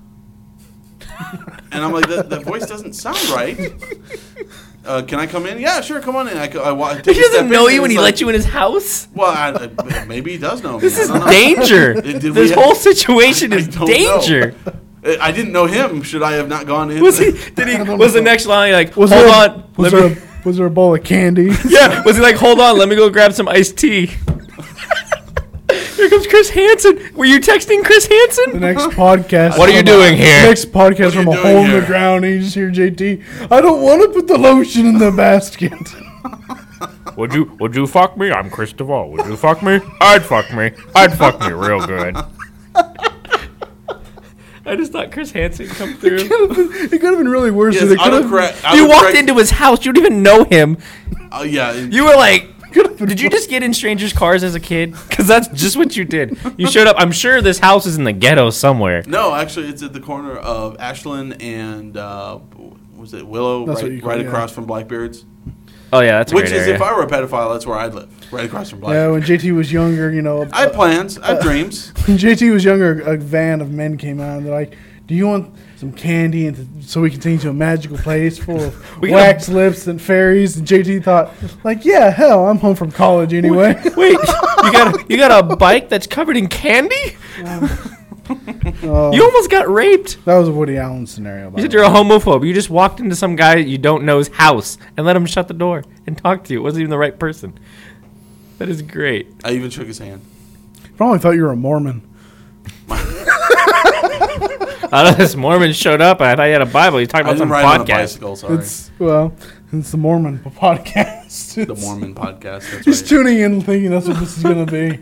Speaker 3: And I'm like, that voice doesn't sound right. Can I come in? Yeah, sure, come on in.
Speaker 1: He doesn't know you when he let you in his house.
Speaker 3: Well, maybe he does know me.
Speaker 1: This
Speaker 3: I
Speaker 1: is
Speaker 3: don't know.
Speaker 1: danger.
Speaker 3: Did we
Speaker 1: This
Speaker 3: have-
Speaker 1: whole situation
Speaker 3: I
Speaker 1: is
Speaker 3: don't
Speaker 1: danger.
Speaker 3: know. I didn't know him. Should I have not gone in?
Speaker 1: Was he? Did he? Was the next line like,
Speaker 2: Was
Speaker 1: hold
Speaker 2: there,
Speaker 1: on?
Speaker 2: Was
Speaker 1: let
Speaker 2: there,
Speaker 1: me-
Speaker 2: was there a bowl of candy?
Speaker 1: Yeah. Was he like, hold on? Let me go grab some iced tea. Here comes Chris Hansen. Were you texting Chris
Speaker 2: The
Speaker 1: Hansen?
Speaker 2: next podcast.
Speaker 1: What are you doing here?
Speaker 2: Next podcast
Speaker 3: are
Speaker 2: from
Speaker 3: you
Speaker 2: a
Speaker 3: doing
Speaker 2: hole in
Speaker 3: here?
Speaker 2: the ground. And you just hear JT. I don't want to put the lotion in the basket.
Speaker 1: Would you fuck me? I'm Chris DeVoe. Would you fuck me? I'd fuck me. I'd fuck me real good. I just thought Chris Hansen come through.
Speaker 2: It could have been really worse.
Speaker 3: Yes,
Speaker 2: It could have-
Speaker 1: You walked into his house. You didn't even know him.
Speaker 3: Yeah.
Speaker 1: You were like, did you just get in strangers' cars as a kid? Because that's just what you did. You showed up. I'm sure this house is in the ghetto somewhere.
Speaker 3: No, actually, it's at the corner of Ashland and was it Willow,
Speaker 2: That's what you call
Speaker 3: right
Speaker 2: it, yeah.
Speaker 3: across from Blackbeard's.
Speaker 1: Oh yeah, that's a
Speaker 3: Which
Speaker 1: great
Speaker 3: is,
Speaker 1: area.
Speaker 3: if I were a pedophile, that's where I'd live, right across from
Speaker 2: Yeah,
Speaker 3: Blackbeard's.
Speaker 2: when JT was younger,
Speaker 3: I have plans. I have dreams.
Speaker 2: when JT was younger, a van of men came out and they're like, "Do you want some candy so we can take you to a magical place full of
Speaker 1: We
Speaker 2: wax lips and fairies?" And JT thought, like, "Yeah, hell, I'm home from college anyway."
Speaker 1: Wait, you got a bike that's covered in candy?
Speaker 4: You almost got raped.
Speaker 2: That was a Woody Allen scenario.
Speaker 4: You said you're a homophobe. You just walked into some guy you don't know's house and let him shut the door and talk to you. It wasn't even the right person. That is great.
Speaker 3: I even shook his hand.
Speaker 2: Probably thought you were a Mormon.
Speaker 4: I know this Mormon showed up. I thought he had a Bible. He talked about some
Speaker 3: ride on a
Speaker 4: podcast.
Speaker 3: bicycle, sorry.
Speaker 2: It's the Mormon podcast.
Speaker 3: The Mormon podcast. That's
Speaker 2: He's
Speaker 3: right.
Speaker 2: tuning in thinking that's what this is going to be.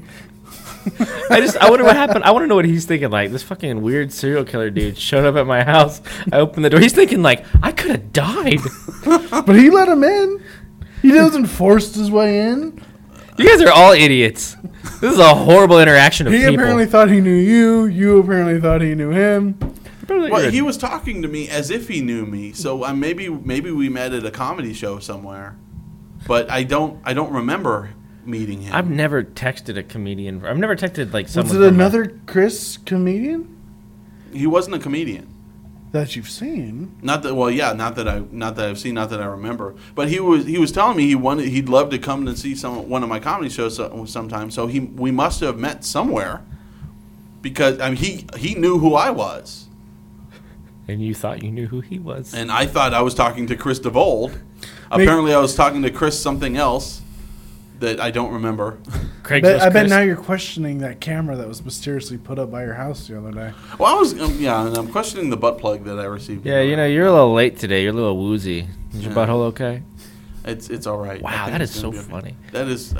Speaker 4: I wonder what happened. I want to know what he's thinking. Like, this fucking weird serial killer dude showed up at my house. I opened the door. He's thinking, like, I could have died.
Speaker 2: But he let him in. He doesn't force his way in.
Speaker 4: You guys are all idiots. This is a horrible interaction of
Speaker 2: He
Speaker 4: people.
Speaker 2: apparently thought he knew you. You apparently thought he knew him.
Speaker 3: Well, he was talking to me as if he knew me. So maybe we met at a comedy show somewhere, but I don't remember meeting him.
Speaker 4: I've never texted a comedian. I've never texted like someone.
Speaker 2: Was it another Chris comedian
Speaker 3: He wasn't a comedian.
Speaker 2: that you've seen?
Speaker 3: Not that. Well, yeah. Not that I've seen. Not that I remember. But he was telling me he'd love to come and see one of my comedy shows sometime. So we must have met somewhere, because I mean he knew who I was.
Speaker 4: And you thought you knew who he was.
Speaker 3: And I thought I was talking to Chris DeVold. Apparently, I was talking to Chris something else that I don't remember.
Speaker 2: I bet now you're questioning that camera that was mysteriously put up by your house the other day.
Speaker 3: Well, I was, and I'm questioning the butt plug that I received.
Speaker 4: Yeah, you're a little late today. You're a little woozy. Is your butthole okay?
Speaker 3: It's all right.
Speaker 4: Wow, that is so funny.
Speaker 3: That is,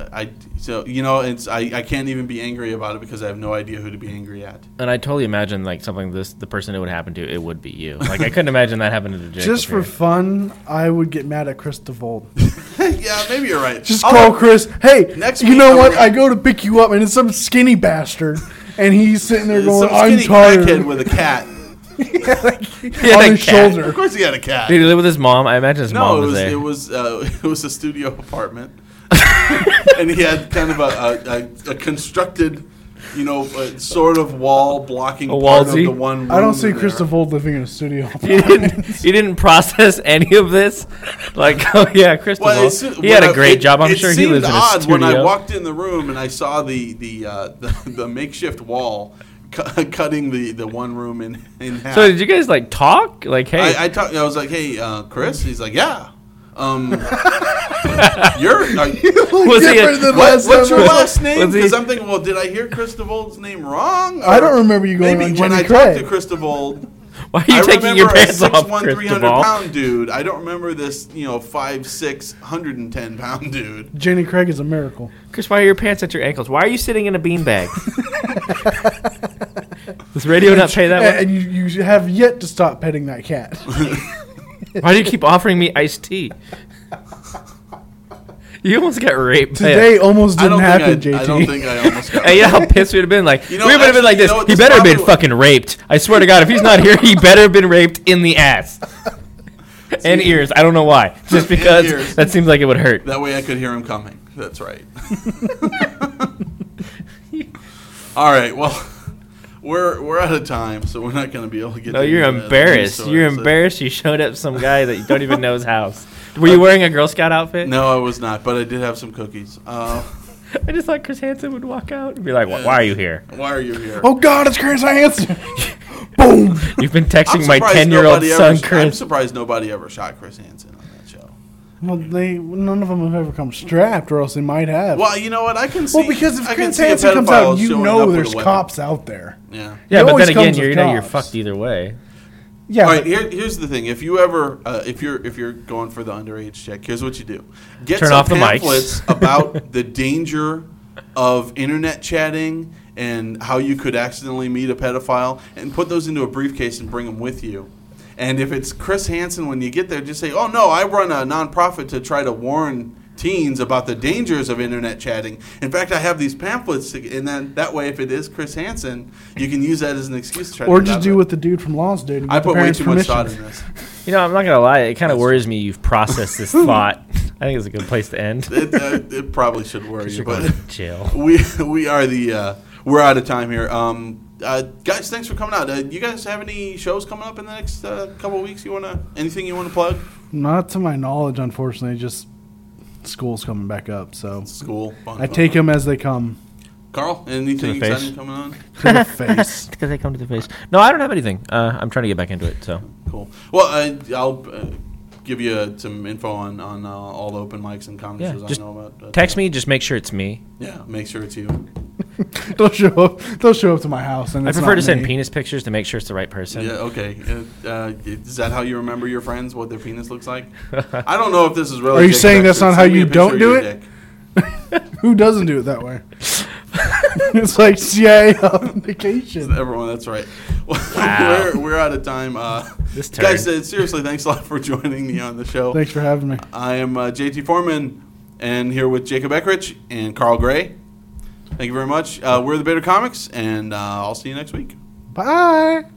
Speaker 3: I can't even be angry about it because I have no idea who to be angry at.
Speaker 4: And I totally imagine like something the person it would happen to, it would be you. Like I couldn't imagine that happening to Jacob.
Speaker 2: Just for fun, I would get mad at Chris DeVold.
Speaker 3: Yeah, maybe you're right.
Speaker 2: Just call Chris. Hey,
Speaker 3: next
Speaker 2: you
Speaker 3: week
Speaker 2: know
Speaker 3: I'm
Speaker 2: what?
Speaker 3: gonna-
Speaker 2: I go to pick you up, and it's some skinny bastard, and he's sitting there going,
Speaker 3: Some
Speaker 2: "I'm
Speaker 3: skinny
Speaker 2: tired."
Speaker 3: crackhead with a cat.
Speaker 2: On
Speaker 4: a
Speaker 2: his
Speaker 4: cat.
Speaker 2: shoulder.
Speaker 3: Of course, he had a cat.
Speaker 4: Did he live with his mom? I imagine his mom was there.
Speaker 3: it was a studio apartment, and he had kind of a constructed, sort of wall blocking
Speaker 4: A
Speaker 3: part of
Speaker 4: wallsy?
Speaker 3: the one room.
Speaker 2: I don't see
Speaker 3: in
Speaker 2: Chris
Speaker 3: there.
Speaker 2: DeVold living in a studio.
Speaker 4: You didn't process any of this? Like, oh yeah, Christopher.
Speaker 3: Well, it's-
Speaker 4: He had a
Speaker 3: when
Speaker 4: great
Speaker 3: it-
Speaker 4: job. I'm
Speaker 3: it
Speaker 4: sure he
Speaker 3: seemed
Speaker 4: lives in a
Speaker 3: odd
Speaker 4: studio.
Speaker 3: when I walked in the room and I saw the makeshift wall cutting the one room in half.
Speaker 4: So did you guys like talk? Like, hey,
Speaker 3: I was like, hey, Chris. He's like, yeah. You're.
Speaker 4: Was he
Speaker 2: different than
Speaker 3: What's
Speaker 2: last
Speaker 3: your
Speaker 2: time.
Speaker 3: last name?
Speaker 4: Was he-
Speaker 3: Because I'm thinking, well, did I hear Chris DeVold's name wrong?
Speaker 2: I don't remember you going
Speaker 3: Maybe
Speaker 2: on
Speaker 3: when
Speaker 2: Jenny
Speaker 3: I talked
Speaker 2: Craig.
Speaker 3: to Chris DeVold,
Speaker 4: why are you
Speaker 3: I
Speaker 4: taking your
Speaker 3: remember a
Speaker 4: pants off,
Speaker 3: 6'1",
Speaker 4: Chris
Speaker 3: 300
Speaker 4: DeVaul?
Speaker 3: pound dude. I don't remember this, 5'6", 110 pound dude.
Speaker 2: Jenny Craig is a miracle.
Speaker 4: Chris, why are your pants at your ankles? Why are you sitting in a beanbag? Does radio not pay that much?
Speaker 2: And you have yet to stop petting that cat.
Speaker 4: Why do you keep offering me iced tea? You almost got raped.
Speaker 2: Today almost
Speaker 3: I
Speaker 2: didn't
Speaker 3: don't
Speaker 2: happen,
Speaker 3: think
Speaker 2: JT.
Speaker 3: I don't think I almost got.
Speaker 4: Hey, you know how pissed we'd have been? Like,
Speaker 3: You know,
Speaker 4: we would have been like
Speaker 3: actually,
Speaker 4: this.
Speaker 3: you know what
Speaker 4: He
Speaker 3: this
Speaker 4: better have been
Speaker 3: probably-
Speaker 4: fucking raped. I swear to God, if he's not here, he better have been raped in the ass. And ears. I don't know why. Just because
Speaker 3: ears.
Speaker 4: that seems like it would hurt.
Speaker 3: That way I could hear him coming. That's right. All right. Well, we're out of time, so we're not going to be able to get.
Speaker 4: No,
Speaker 3: to
Speaker 4: you're
Speaker 3: the news
Speaker 4: embarrassed.
Speaker 3: stories.
Speaker 4: You're embarrassed. You showed up some guy that you don't even know his house. Were you wearing a Girl Scout outfit?
Speaker 3: No, I was not, but I did have some cookies.
Speaker 4: I just thought Chris Hansen would walk out and be like, "Why are you here?"
Speaker 3: Why are you here?
Speaker 2: Oh God, it's Chris Hansen. Boom.
Speaker 4: You've been
Speaker 3: I'm
Speaker 4: texting my
Speaker 3: surprised
Speaker 4: 10-year-old
Speaker 3: nobody
Speaker 4: son,
Speaker 3: I'm
Speaker 4: Chris.
Speaker 3: surprised nobody ever shot Chris Hansen on that show.
Speaker 2: Well, none of them have ever come strapped, or else they might have.
Speaker 3: Well, you know what? I can see.
Speaker 2: Well, because if
Speaker 3: I can
Speaker 2: Chris
Speaker 3: see a
Speaker 2: Hansen comes
Speaker 3: pedophile
Speaker 2: out, you
Speaker 3: showing
Speaker 2: know
Speaker 3: up with
Speaker 2: there's
Speaker 3: a weapon.
Speaker 2: cops out there.
Speaker 3: Yeah.
Speaker 4: Yeah,
Speaker 2: It
Speaker 4: but
Speaker 2: always
Speaker 4: then again,
Speaker 2: comes with
Speaker 4: you're
Speaker 2: cops.
Speaker 4: fucked either way.
Speaker 2: Yeah.
Speaker 3: All right. Here's the thing. If you ever, if you're going for the underage check, here's what you do: get
Speaker 4: Turn
Speaker 3: some
Speaker 4: off the mics.
Speaker 3: pamphlets about the danger of internet chatting and how you could accidentally meet a pedophile, and put those into a briefcase and bring them with you. And if it's Chris Hansen, when you get there, just say, "Oh no, I run a nonprofit to try to warn teens about the dangers of internet chatting. In fact, I have these pamphlets," and then that way, if it is Chris Hansen, you can use that as an excuse to try
Speaker 2: Or
Speaker 3: to get
Speaker 2: just
Speaker 3: out
Speaker 2: do
Speaker 3: of it.
Speaker 2: what the dude from Laws did. And
Speaker 3: I
Speaker 2: get the
Speaker 3: put way
Speaker 2: parents'
Speaker 3: too much
Speaker 2: permission.
Speaker 3: thought in this.
Speaker 4: You know, I'm not gonna lie. It kind of worries me. You've processed this thought. I think it's a good place to end.
Speaker 3: It probably should worry you,
Speaker 4: You're
Speaker 3: but
Speaker 4: going to jail.
Speaker 3: we are we're out of time here. Guys, thanks for coming out. You guys have any shows coming up in the next couple of weeks? Anything you want to plug?
Speaker 2: Not to my knowledge, unfortunately. Just school's coming back up, so
Speaker 3: School. Fun,
Speaker 2: I
Speaker 3: fun,
Speaker 2: take
Speaker 3: fun.
Speaker 2: them as they come.
Speaker 3: Carl, anything
Speaker 4: face.
Speaker 3: exciting coming on?
Speaker 2: To the face.
Speaker 4: Because they come to the face. No, I don't have anything. I'm trying to get back into it. So
Speaker 3: Cool. Well, I'll give you some info on all the open mics and conferences
Speaker 4: just
Speaker 3: I know about.
Speaker 4: text me. Just make sure it's me.
Speaker 3: Yeah, make sure it's you.
Speaker 2: They'll show up to my house, and
Speaker 4: I
Speaker 2: it's
Speaker 4: prefer
Speaker 2: not
Speaker 4: to send
Speaker 2: me.
Speaker 4: penis pictures to make sure it's the right person.
Speaker 3: Yeah, okay. Is that how you remember your friends, what their penis looks like? I don't know if this is really...
Speaker 2: Are you
Speaker 3: Jacob
Speaker 2: saying that's
Speaker 3: Exford.
Speaker 2: not how
Speaker 3: Send me
Speaker 2: you
Speaker 3: a picture
Speaker 2: don't
Speaker 3: of
Speaker 2: do
Speaker 3: your
Speaker 2: it?
Speaker 3: dick.
Speaker 2: Who doesn't do it that way? It's like CIA authentication.
Speaker 3: Everyone, that's right.
Speaker 4: Wow.
Speaker 3: We're out of time.
Speaker 4: This turn.
Speaker 3: Guys, seriously, thanks a lot for joining me on the show.
Speaker 2: Thanks for having me.
Speaker 3: I am JT Foreman, and here with Jacob Eckrich and Carl Gray. Thank you very much. We're the Bitter Comics, and I'll see you next week.
Speaker 2: Bye.